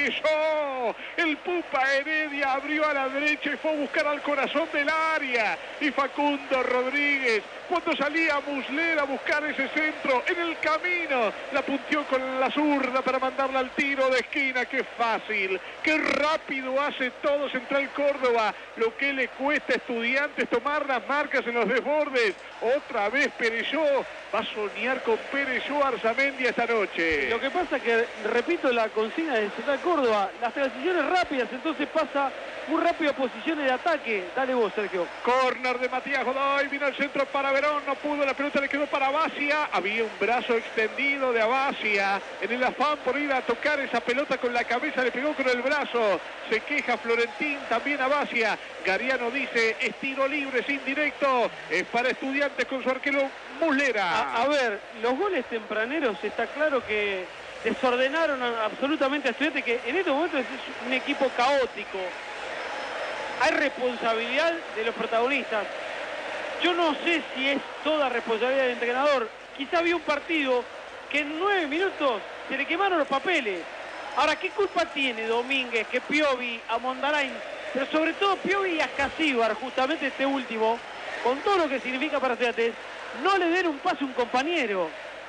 Pereyó. El Pupa Heredia abrió a la derecha y fue a buscar al corazón del área. Y Facundo Rodríguez, cuando salía Muslera a buscar ese centro, en el camino la punteó con la zurda para mandarla al tiro de esquina. Qué fácil, qué rápido hace todo Central Córdoba. Lo que le cuesta a Estudiantes tomar las marcas en los desbordes. Otra vez Pereyó va a soñar con Pereyó Arzamendia esta noche. Lo que pasa es que repito la consigna de Central Córdoba, las transiciones rápidas, entonces pasa muy rápido a posiciones de ataque. Dale vos, Sergio. Corner de Matías Godoy, vino al centro para Verón, no pudo, la pelota le quedó para Abacia. Había un brazo extendido de Abacia. En el afán por ir a tocar esa pelota con la cabeza, le pegó con el brazo. Se queja Florentín, también Abacia. Gariano dice, es tiro libre, es indirecto. Es para Estudiantes con su arquero Muslera. A, a ver, los goles tempraneros está claro que desordenaron a, absolutamente a Estudiantes, que en este momento es un equipo caótico. Hay responsabilidad de los protagonistas. Yo no sé si es toda responsabilidad del entrenador. Quizá había un partido que en nueve minutos se le quemaron los papeles. Ahora, ¿qué culpa tiene Domínguez, que Piovi, a Mondarain, pero sobre todo Piovi y a Casíbar, justamente este último, con todo lo que significa para Estudiantes, no le den un pase a un compañero?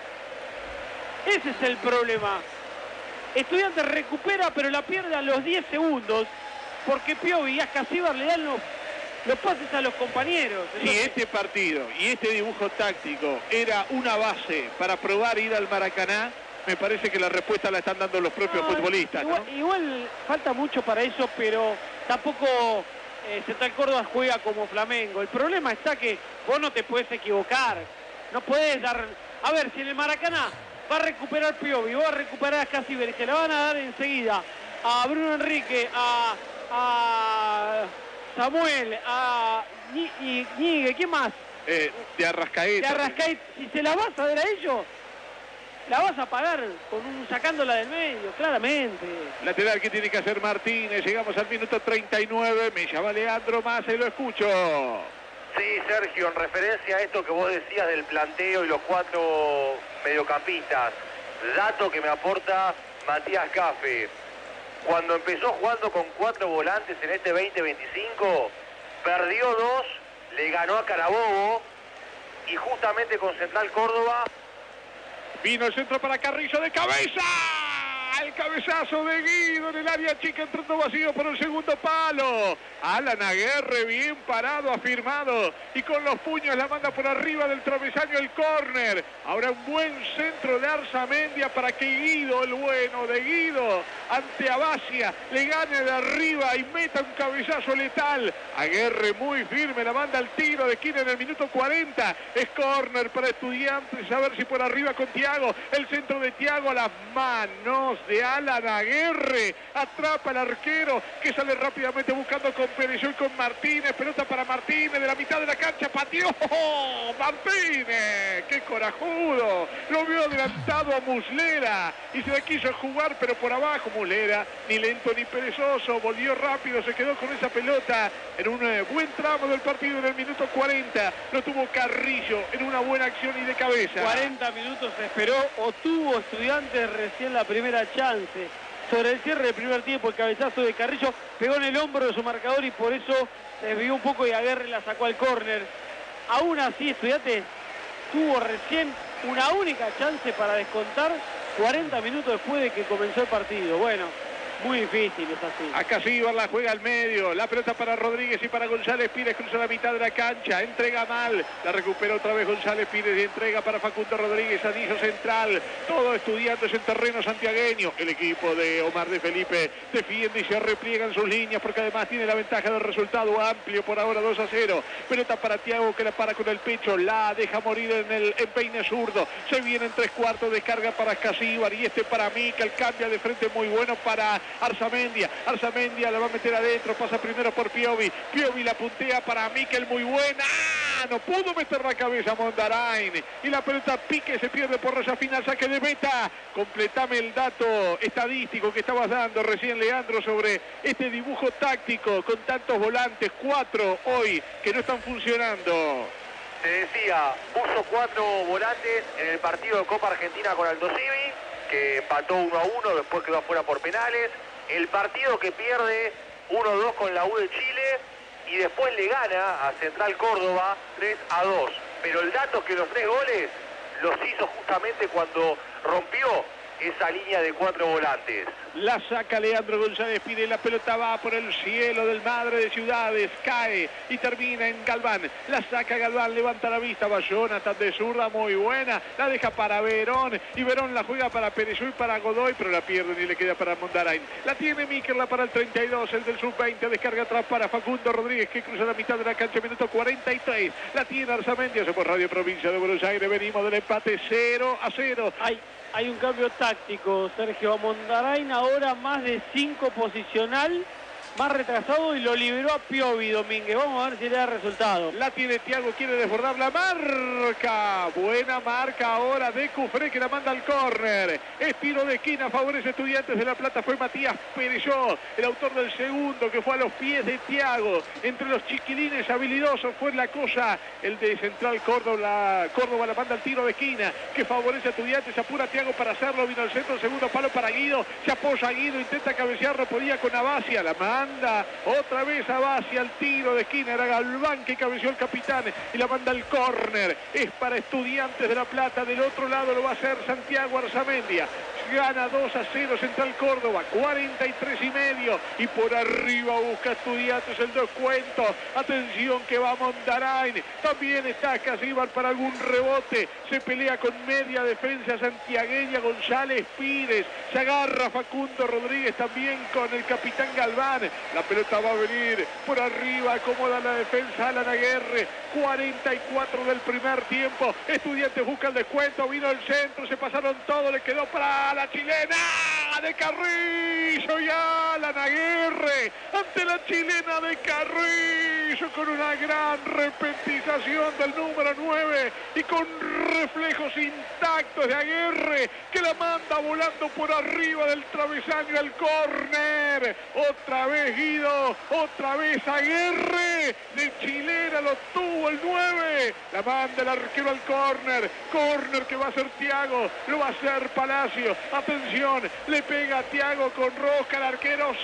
Ese es el problema. Estudiantes recupera, pero la pierde a los diez segundos, porque Piovi y Ascasíbar le dan los, los pases a los compañeros. Si sí, este partido y este dibujo táctico era una base para probar ir al Maracaná, me parece que la respuesta la están dando los propios no, futbolistas. Igual, ¿no? Igual falta mucho para eso, pero tampoco eh, Central Córdoba juega como Flamengo. El problema está que vos no te puedes equivocar. No puedes dar... A ver, si en el Maracaná va a recuperar Piovi, va a recuperar a Ascasíbar y se la van a dar enseguida a Bruno Enrique, a... a Samuel, a Ñigue, ¿quién más? Eh, de Arrascaeta. De Arrascaeta, si se la vas a dar a ellos, la vas a pagar con un sacándola del medio, claramente. Lateral que tiene que hacer Martínez, llegamos al minuto treinta y nueve, me llama Leandro Massa y lo escucho. Sí, Sergio, en referencia a esto que vos decías del planteo y los cuatro mediocampistas, dato que me aporta Matías Cafe. Cuando empezó jugando con cuatro volantes en este veinte veinticinco, perdió dos, le ganó a Carabobo y justamente con Central Córdoba... Vino el centro para Carrillo de cabeza. El cabezazo de Guido en el área chica, entrando vacío por el segundo palo. Alan Aguerre bien parado, afirmado, y con los puños la manda por arriba del travesaño el córner. Ahora un buen centro de Arzamendia para que Guido, el bueno de Guido, ante Abacia, le gane de arriba y meta un cabezazo letal. Aguerre muy firme, la manda al tiro de esquina en el minuto cuarenta. Es córner para Estudiantes, a ver si por arriba con Thiago. El centro de Thiago a las manos de Alan Aguerre, atrapa al arquero que sale rápidamente buscando con Pereyó y con Martínez, pelota para Martínez de la mitad de la cancha, pateó Martínez, qué corajudo, lo vio adelantado a Muslera y se la quiso jugar pero por abajo Muslera, ni lento ni perezoso, volvió rápido, se quedó con esa pelota en un eh, buen tramo del partido en el minuto cuarenta, lo tuvo Carrillo en una buena acción y de cabeza. cuarenta minutos se esperó o tuvo Estudiantes recién la primera chance. Sobre el cierre del primer tiempo, el cabezazo de Carrillo pegó en el hombro de su marcador y por eso se desvió un poco y Aguerre la sacó al córner. Aún así, Estudiantes tuvo recién una única chance para descontar cuarenta minutos después de que comenzó el partido. Bueno, muy difícil es así. Ascasíbar la juega al medio, la pelota para Rodríguez y para González Pires, cruza la mitad de la cancha, entrega mal, la recupera otra vez González Pires y entrega para Facundo Rodríguez, anillo central, todo Estudiantes en terreno santiagueño. El equipo de Omar de Felipe defiende y se repliega en sus líneas porque además tiene la ventaja del resultado amplio por ahora dos a cero. Pelota para Thiago que la para con el pecho, la deja morir en el empeine zurdo, se viene en tres cuartos, descarga para Ascasíbar y este para Mikel, cambia de frente muy bueno para Arzamendia, Arzamendia la va a meter adentro, pasa primero por Piovi, Piovi la puntea para Mikel, muy buena, ¡ah! No pudo meter la cabeza Mondarain y la pelota pique, se pierde por raya final, saque de meta. Completame el dato estadístico que estabas dando recién, Leandro, sobre este dibujo táctico con tantos volantes, cuatro hoy que no están funcionando. Te decía, puso cuatro volantes en el partido de Copa Argentina con Aldo Civi, que empató uno a uno, después quedó afuera por penales. El partido que pierde uno a dos con la U de Chile y después le gana a Central Córdoba tres a dos. Pero el dato es que los tres goles los hizo justamente cuando rompió esa línea de cuatro volantes. La saca Leandro González Pires, la pelota va por el cielo del Madre de Ciudades, cae y termina en Galván. La saca Galván, levanta la vista, va Jonathan de zurda, muy buena. La deja para Verón y Verón la juega para Pereyó y para Godoy, pero la pierde y le queda para Mondarain. La tiene Miquel para el treinta y dos, el del sub veinte, descarga atrás para Facundo Rodríguez que cruza la mitad de la cancha, minuto cuarenta y tres. La tiene Arzamendi, hacemos Radio Provincia de Buenos Aires, venimos del empate cero a cero. Hay, hay un cambio táctico, Sergio. Mondarain ahora más de cinco posicional, más retrasado, y lo liberó a Piovi Domínguez. Vamos a ver si le da resultado. La tiene Thiago, quiere desbordar la marca. Buena marca ahora de Cufré que la manda al córner. Es tiro de esquina, favorece Estudiantes de La Plata. Fue Matías Pereyó, el autor del segundo, que fue a los pies de Thiago. Entre los chiquilines habilidosos fue la cosa. El de Central Córdoba, la, Córdoba la manda al tiro de esquina, que favorece a Estudiantes. Se apura Thiago para hacerlo. Vino al centro, segundo palo para Guido. Se apoya Guido, intenta cabecear, no podía con Abacia. La manda otra vez Abacia al tiro de esquina. Era Galván que cabeció el capitán y la manda al córner. Es para Estudiantes de La Plata. Del otro lado lo va a hacer Santiago Arzamendia. Gana dos a cero Central Córdoba, cuarenta y tres y medio, y por arriba busca Estudiantes el descuento. Atención que va Mondarain, también está Casíbar para algún rebote. Se pelea con media defensa santiagueña González Pires. Se agarra Facundo Rodríguez también con el capitán Galván. La pelota va a venir por arriba, acomoda la defensa Alan Aguerre. cuarenta y cuatro del primer tiempo. Estudiantes busca el descuento, vino el centro, se pasaron todo, le quedó para la chilena de Carrillo y Alan Aguerre ante la chilena de Carrillo con una gran repetización del número nueve y con reflejos intactos de Aguerre que la manda volando por arriba del travesaño al córner. Otra vez Guido, otra vez Aguerre de chilena, lo tuvo el nueve, la manda el arquero al córner, córner que va a ser Thiago, lo va a hacer Palacio. Atención, le pega a Thiago con rosca, el arquero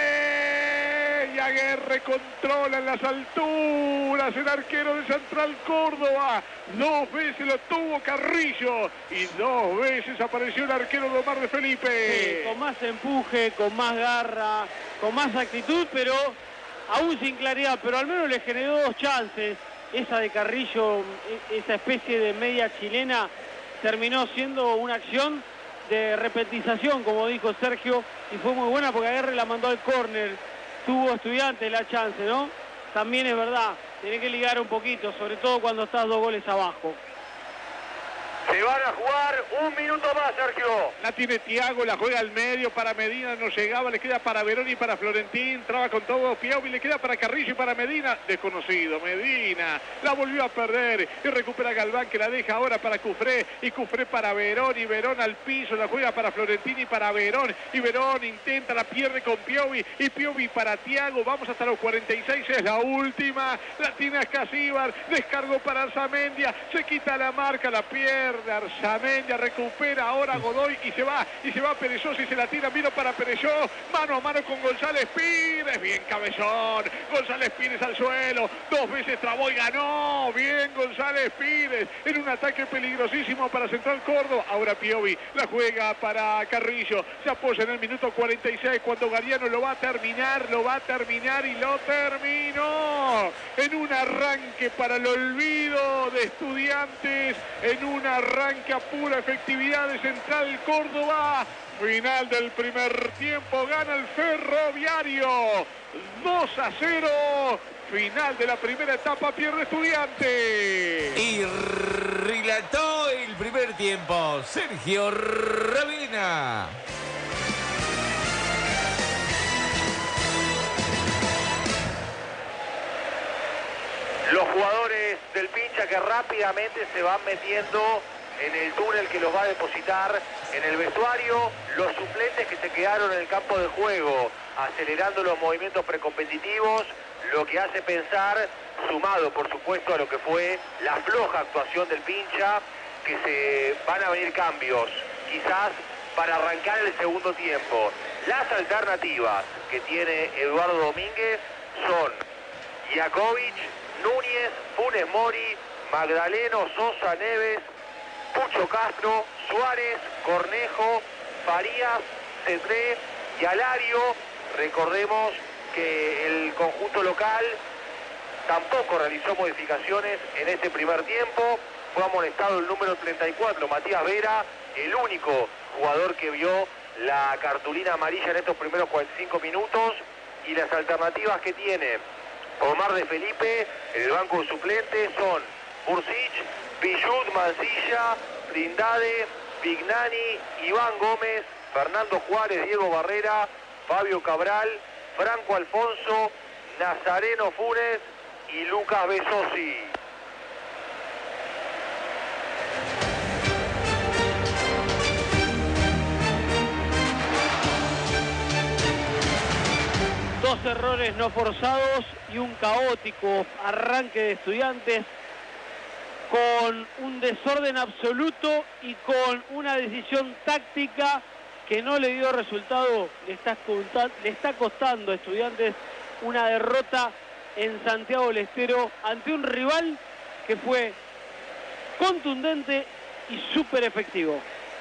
sale y Aguerre controla en las alturas el arquero de Central Córdoba. Dos veces lo tuvo Carrillo y dos veces apareció el arquero de Omar de Felipe. Sí, con más empuje, con más garra, con más actitud, pero aún sin claridad, pero al menos le generó dos chances. Esa de Carrillo, esa especie de media chilena, terminó siendo una acción de repetización, como dijo Sergio, y fue muy buena porque Aguerre la mandó al córner. Tuvo Estudiantes la chance, ¿no? También es verdad, tiene que ligar un poquito, sobre todo cuando estás dos goles abajo. Se van a jugar un minuto más, Sergio. La tiene Thiago, la juega al medio para Medina, no llegaba, le queda para Verón y para Florentín, traba con todo Piovi, le queda para Carrillo y para Medina, desconocido, Medina, la volvió a perder y recupera Galván que la deja ahora para Cufré y Cufré para Verón y Verón al piso, la juega para Florentín y para Verón y Verón intenta, la pierde con Piovi y Piovi para Thiago, vamos hasta los cuarenta y seis, es la última, la tiene Casíbar, descargó para Arzamendia, se quita la marca, la pierde Arzamendia, recupera ahora Godoy y se va, y se va Pereyó, si se la tira, miro para Pereyó, mano a mano con González Pires, bien cabezón, González Pires al suelo, dos veces trabó y ganó, bien González Pires, en un ataque peligrosísimo para Central Córdoba, ahora Piovi la juega para Carrillo, se apoya en el minuto cuarenta y seis, cuando Gariano lo va a terminar, lo va a terminar y lo terminó, en un arranque para el olvido de Estudiantes, en un arranque a pura efectividad de Central Córdoba. Final del primer tiempo, gana el Ferroviario dos a cero. Final de la primera etapa, pierde Estudiantes. Y relató el primer tiempo Sergio Ravena. Los jugadores del Pincha que rápidamente se van metiendo en el túnel que los va a depositar en el vestuario, los suplentes que se quedaron en el campo de juego, acelerando los movimientos precompetitivos, lo que hace pensar, sumado por supuesto a lo que fue la floja actuación del Pincha, que se van a venir cambios, quizás para arrancar el segundo tiempo. Las alternativas que tiene Eduardo Domínguez son Iakovic, Núñez, Funes Mori, Magdaleno, Sosa, Neves, Pucho Castro, Suárez, Cornejo, Farías, Cetré y Alario. Recordemos que el conjunto local tampoco realizó modificaciones en este primer tiempo. Fue amonestado el número treinta y cuatro, Matías Vera, el único jugador que vio la cartulina amarilla en estos primeros cuarenta y cinco minutos. Y las alternativas que tiene Omar de Felipe en el banco de suplentes son Bursic, Pichut, Mancilla, Trindade, Vignani, Iván Gómez, Fernando Juárez, Diego Barrera, Fabio Cabral, Franco Alfonso, Nazareno Funes y Lucas Besosi. Dos errores no forzados y un caótico arranque de Estudiantes con un desorden absoluto y con una decisión táctica que no le dio resultado. Le está, le está costando a Estudiantes una derrota en Santiago del Estero ante un rival que fue contundente y súper efectivo.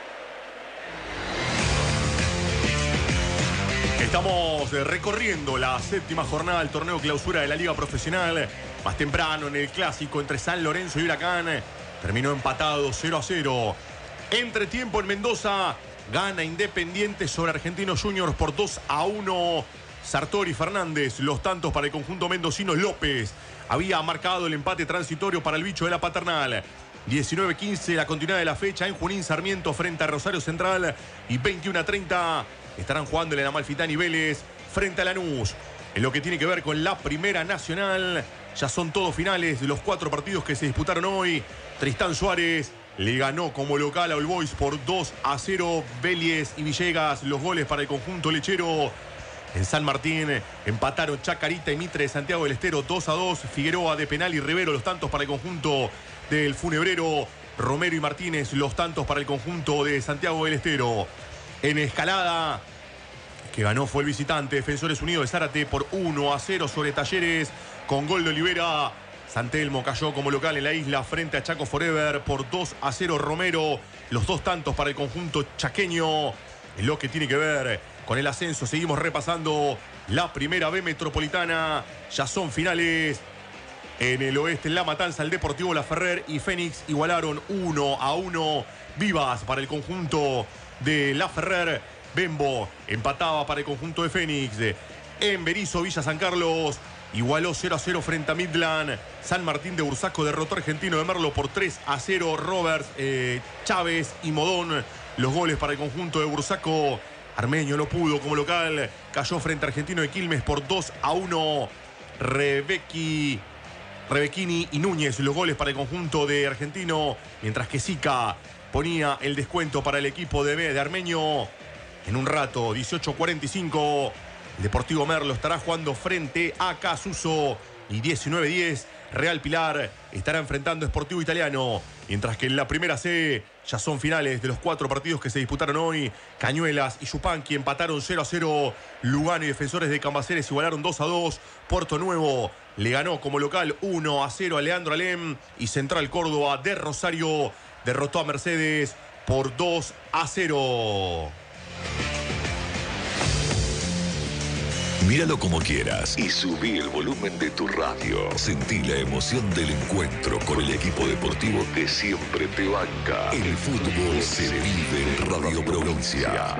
Estamos recorriendo la séptima jornada del torneo clausura de la Liga Profesional. Más temprano en el clásico entre San Lorenzo y Huracán. Terminó empatado cero a cero. Entretiempo en Mendoza. Gana Independiente sobre Argentinos Juniors por dos a uno. Sartori Fernández, los tantos para el conjunto mendocino. López había marcado el empate transitorio para el bicho de la Paternal. diecinueve quince la continuidad de la fecha en Junín Sarmiento frente a Rosario Central. Y veintiuno a treinta estarán jugando en Amalfitani Vélez frente a Lanús. En lo que tiene que ver con la Primera Nacional, ya son todos finales de los cuatro partidos que se disputaron hoy. Tristán Suárez le ganó como local a All Boys por dos a cero. Vélez y Villegas, los goles para el conjunto lechero. En San Martín empataron Chacarita y Mitre de Santiago del Estero dos a dos. Figueroa de penal y Rivero los tantos para el conjunto del Funebrero. Romero y Martínez los tantos para el conjunto de Santiago del Estero. En Escalada, que ganó fue el visitante Defensores Unidos de Zárate por uno a cero sobre Talleres con gol de Olivera. San Telmo cayó como local en la isla frente a Chaco Forever por dos a cero. Romero, los dos tantos para el conjunto chaqueño. En lo que tiene que ver con el ascenso, seguimos repasando la Primera B Metropolitana. Ya son finales. En el oeste, en La Matanza, el Deportivo Laferrer y Fénix igualaron uno a uno. Vivas para el conjunto de Laferrer. Bembo empataba para el conjunto de Fénix. En Berizo, Villa San Carlos igualó cero a cero frente a Midland. San Martín de Bursaco derrotó a Argentino de Merlo por tres a cero. Roberts, eh, Chávez y Modón los goles para el conjunto de Bursaco. Armenio no pudo como local. Cayó frente a Argentino de Quilmes por dos a uno. Rebequi, Rebequini y Núñez los goles para el conjunto de Argentino. Mientras que Sica ponía el descuento para el equipo de, de Armenio. En un rato, dieciocho a cuarenta y cinco, el Deportivo Merlo estará jugando frente a Casuso. Y diecinueve a diez, Real Pilar estará enfrentando a Sportivo Italiano. Mientras que en la Primera C ya son finales de los cuatro partidos que se disputaron hoy. Cañuelas y Yupanqui empataron cero a cero. Lugano y Defensores de Cambaceres igualaron dos a dos. Puerto Nuevo le ganó como local uno a cero a Leandro Alem. Y Central Córdoba de Rosario derrotó a Mercedes por dos a cero. Míralo como quieras y subí el volumen de tu radio. Sentí la emoción del encuentro con el equipo deportivo que siempre te banca. El fútbol se vive en Radio Provincia.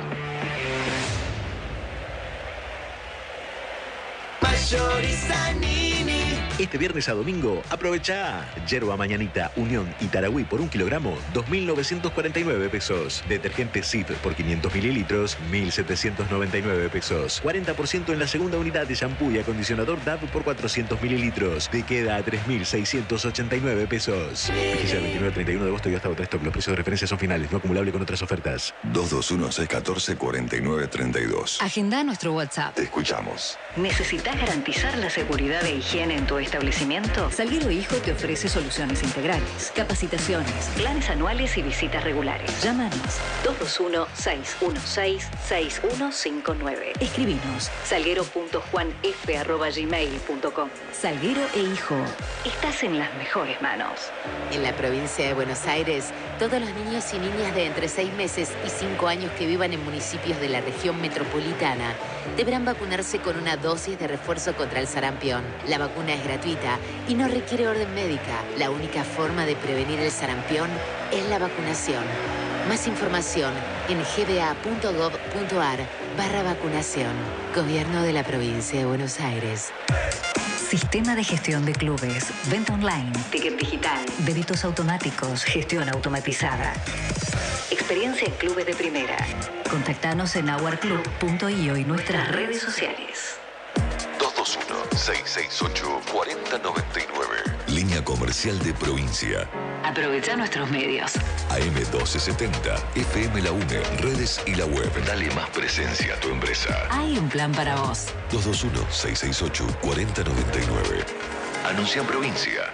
Este viernes a domingo, aprovecha yerba mañanita, Unión y Taragüí por un kilogramo, dos mil novecientos cuarenta y nueve pesos. Detergente Cif por quinientos mililitros, mil setecientos noventa y nueve pesos. cuarenta por ciento en la segunda unidad de shampoo y acondicionador D A V por cuatrocientos mililitros. Te queda a tres mil seiscientos ochenta y nueve pesos. Vigencia del veintinueve al treinta y uno de agosto y hasta otro stock. Los precios de referencia son finales, no acumulable con otras ofertas. dos dos uno, seis uno cuatro, cuatro nueve tres dos. Agenda nuestro WhatsApp. Te escuchamos. ¿Necesitas garantizar la seguridad e higiene en tu establecimiento, Salguero Hijo te ofrece soluciones integrales, capacitaciones, planes anuales y visitas regulares. Llámanos dos dos uno, seis uno seis, seis uno cinco nueve. Escribinos salguero punto juan f arroba gmail punto com. Salguero e Hijo, estás en las mejores manos. En la provincia de Buenos Aires, todos los niños y niñas de entre seis meses y cinco años que vivan en municipios de la región metropolitana deberán vacunarse con una dosis de refuerzo contra el sarampión. La vacuna es gratuita y no requiere orden médica. La única forma de prevenir el sarampión es la vacunación. Más información en gba.gov.ar barra vacunación. Gobierno de la provincia de Buenos Aires. Sistema de gestión de clubes, venta online, ticket digital, débitos automáticos, gestión automatizada. Experiencia en clubes de primera. Contactanos en our club punto i o y nuestras redes sociales. dos dos uno, seis seis ocho, cuatro cero nueve nueve. Línea comercial de provincia. Aprovecha nuestros medios. A eme doce setenta, F M La UNE, redes y la web. Dale más presencia a tu empresa. Hay un plan para vos. dos dos uno, seis seis ocho, cuatro cero nueve nueve. Anuncia en provincia.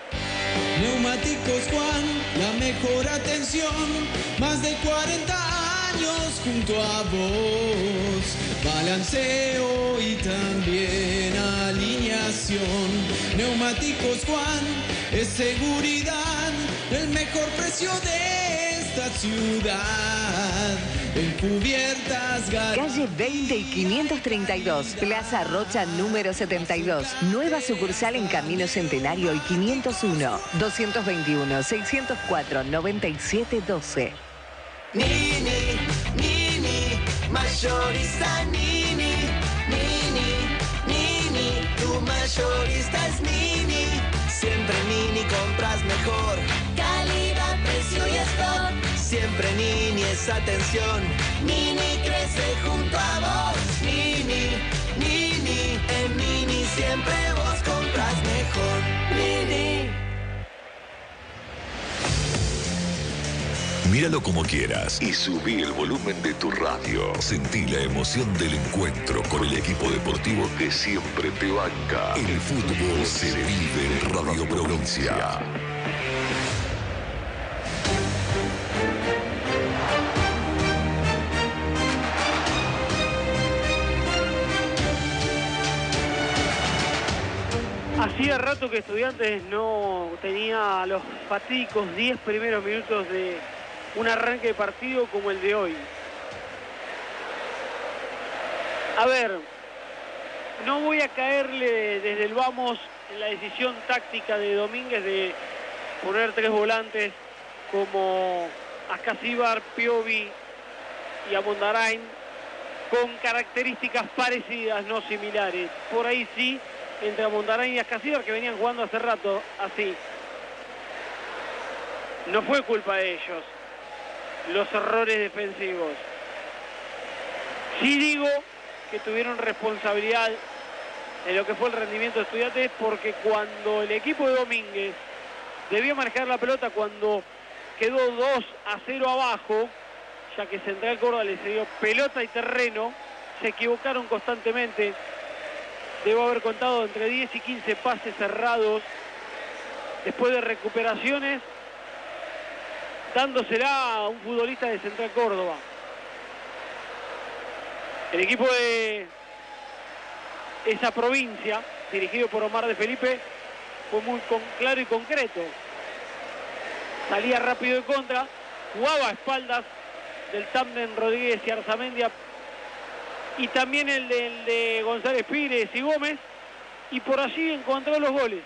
Neumáticos Juan, la mejor atención. Más de cuarenta años junto a vos. Balanceo y también alineación. Neumáticos Juan, es seguridad. El mejor precio de esta ciudad. En cubiertas garantías. Calle veinte y quinientos treinta y dos, Plaza Rocha número setenta y dos. Nueva sucursal en Camino Centenario y quinientos uno, doscientos veintiuno, seiscientos cuatro, noventa y siete doce. Nini, Nini, mayorista Nini, Nini, Nini, tu mayorista es Nini. Siempre Nini compras mejor, calidad, precio y stock. Siempre Nini es atención, Nini crece junto a vos. Nini, Nini, en Nini siempre vos compras mejor. Nini. Míralo como quieras y subí el volumen de tu radio. Sentí la emoción del encuentro con el equipo deportivo que siempre te banca. El fútbol se vive en Radio Provincia. Hacía rato que Estudiantes no tenía los fatídicos diez primeros minutos de un arranque de partido como el de hoy. A ver, no voy a caerle desde el vamos en la decisión táctica de Domínguez de poner tres volantes como Ascasíbar, Piovi y Amondarain con características parecidas, no similares. Por ahí sí, entre Amondarain y Ascasíbar, que venían jugando hace rato así. No fue culpa de ellos los errores defensivos. Sí digo que tuvieron responsabilidad en lo que fue el rendimiento de Estudiantes, porque cuando el equipo de Domínguez debió manejar la pelota, cuando quedó dos a cero abajo, ya que Central Córdoba le cedió pelota y terreno, se equivocaron constantemente. Debo haber contado entre diez y quince pases cerrados después de recuperaciones, dándosela a un futbolista de Central Córdoba. El equipo de esa provincia, dirigido por Omar de Felipe, fue muy con, claro y concreto. Salía rápido de contra, jugaba a espaldas del tándem Rodríguez y Arzamendia, y también el de, el de González Pires y Gómez, y por allí encontró los goles.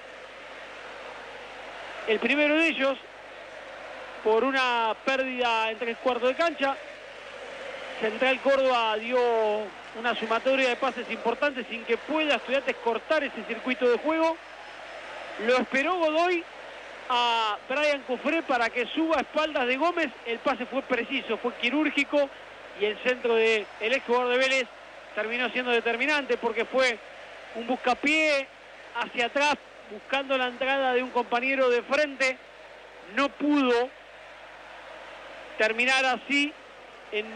El primero de ellos, por una pérdida en tres cuartos de cancha. Central Córdoba dio una sumatoria de pases importantes sin que pueda Estudiantes cortar ese circuito de juego. Lo esperó Godoy a Brian Cufré para que suba a espaldas de Gómez. El pase fue preciso, fue quirúrgico, y el centro del ex jugador de Vélez terminó siendo determinante, porque fue un buscapié hacia atrás buscando la entrada de un compañero de frente. No pudo terminar así en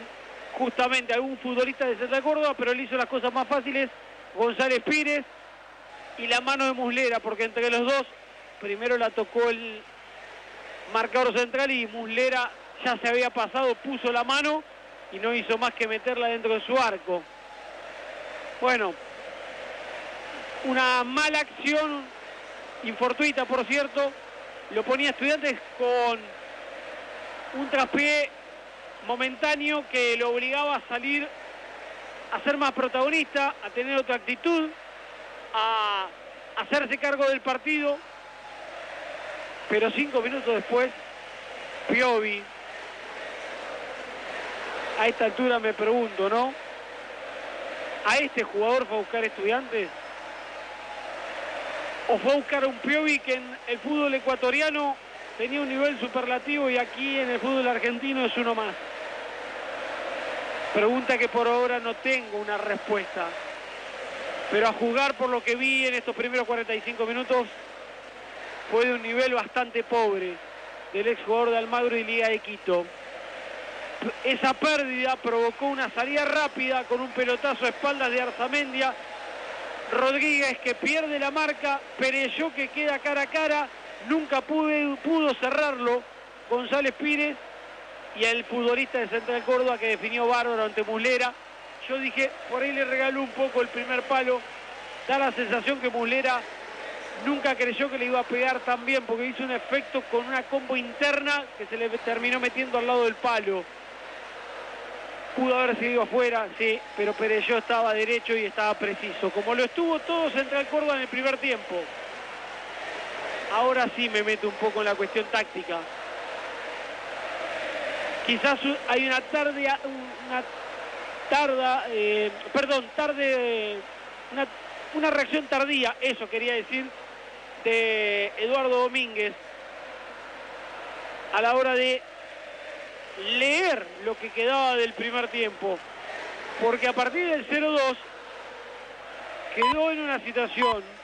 justamente algún futbolista de Central Córdoba, pero le hizo las cosas más fáciles González Pires, y la mano de Muslera, porque entre los dos primero la tocó el marcador central y Muslera ya se había pasado, puso la mano y no hizo más que meterla dentro de su arco. Bueno, una mala acción, infortuita por cierto, lo ponía Estudiantes con un traspié momentáneo que lo obligaba a salir a ser más protagonista, a tener otra actitud, a hacerse cargo del partido, pero cinco minutos después, Piovi, a esta altura me pregunto, ¿no? ¿A este jugador fue a buscar Estudiantes? ¿O fue a buscar a un Piovi que en el fútbol ecuatoriano tenía un nivel superlativo y aquí en el fútbol argentino es uno más? Pregunta que por ahora no tengo una respuesta. Pero a jugar por lo que vi en estos primeros cuarenta y cinco minutos fue de un nivel bastante pobre del exjugador de Almagro y Liga de Quito. Esa pérdida provocó una salida rápida con un pelotazo a espaldas de Arzamendia. Rodríguez que pierde la marca, Pereyó que queda cara a cara, nunca pude, pudo cerrarlo González Pires y el futbolista de Central Córdoba que definió bárbaro ante Muslera. Yo dije, por ahí le regaló un poco el primer palo. Da la sensación que Muslera nunca creyó que le iba a pegar tan bien porque hizo un efecto con una combo interna que se le terminó metiendo al lado del palo. Pudo haber seguido afuera, sí, pero Pereyó estaba derecho y estaba preciso, como lo estuvo todo Central Córdoba en el primer tiempo. Ahora sí me meto un poco en la cuestión táctica. Quizás hay una tarde, una tarda, eh, perdón, tarde, una, una reacción tardía, eso quería decir, de Eduardo Domínguez a la hora de leer lo que quedaba del primer tiempo, porque a partir del cero dos quedó en una situación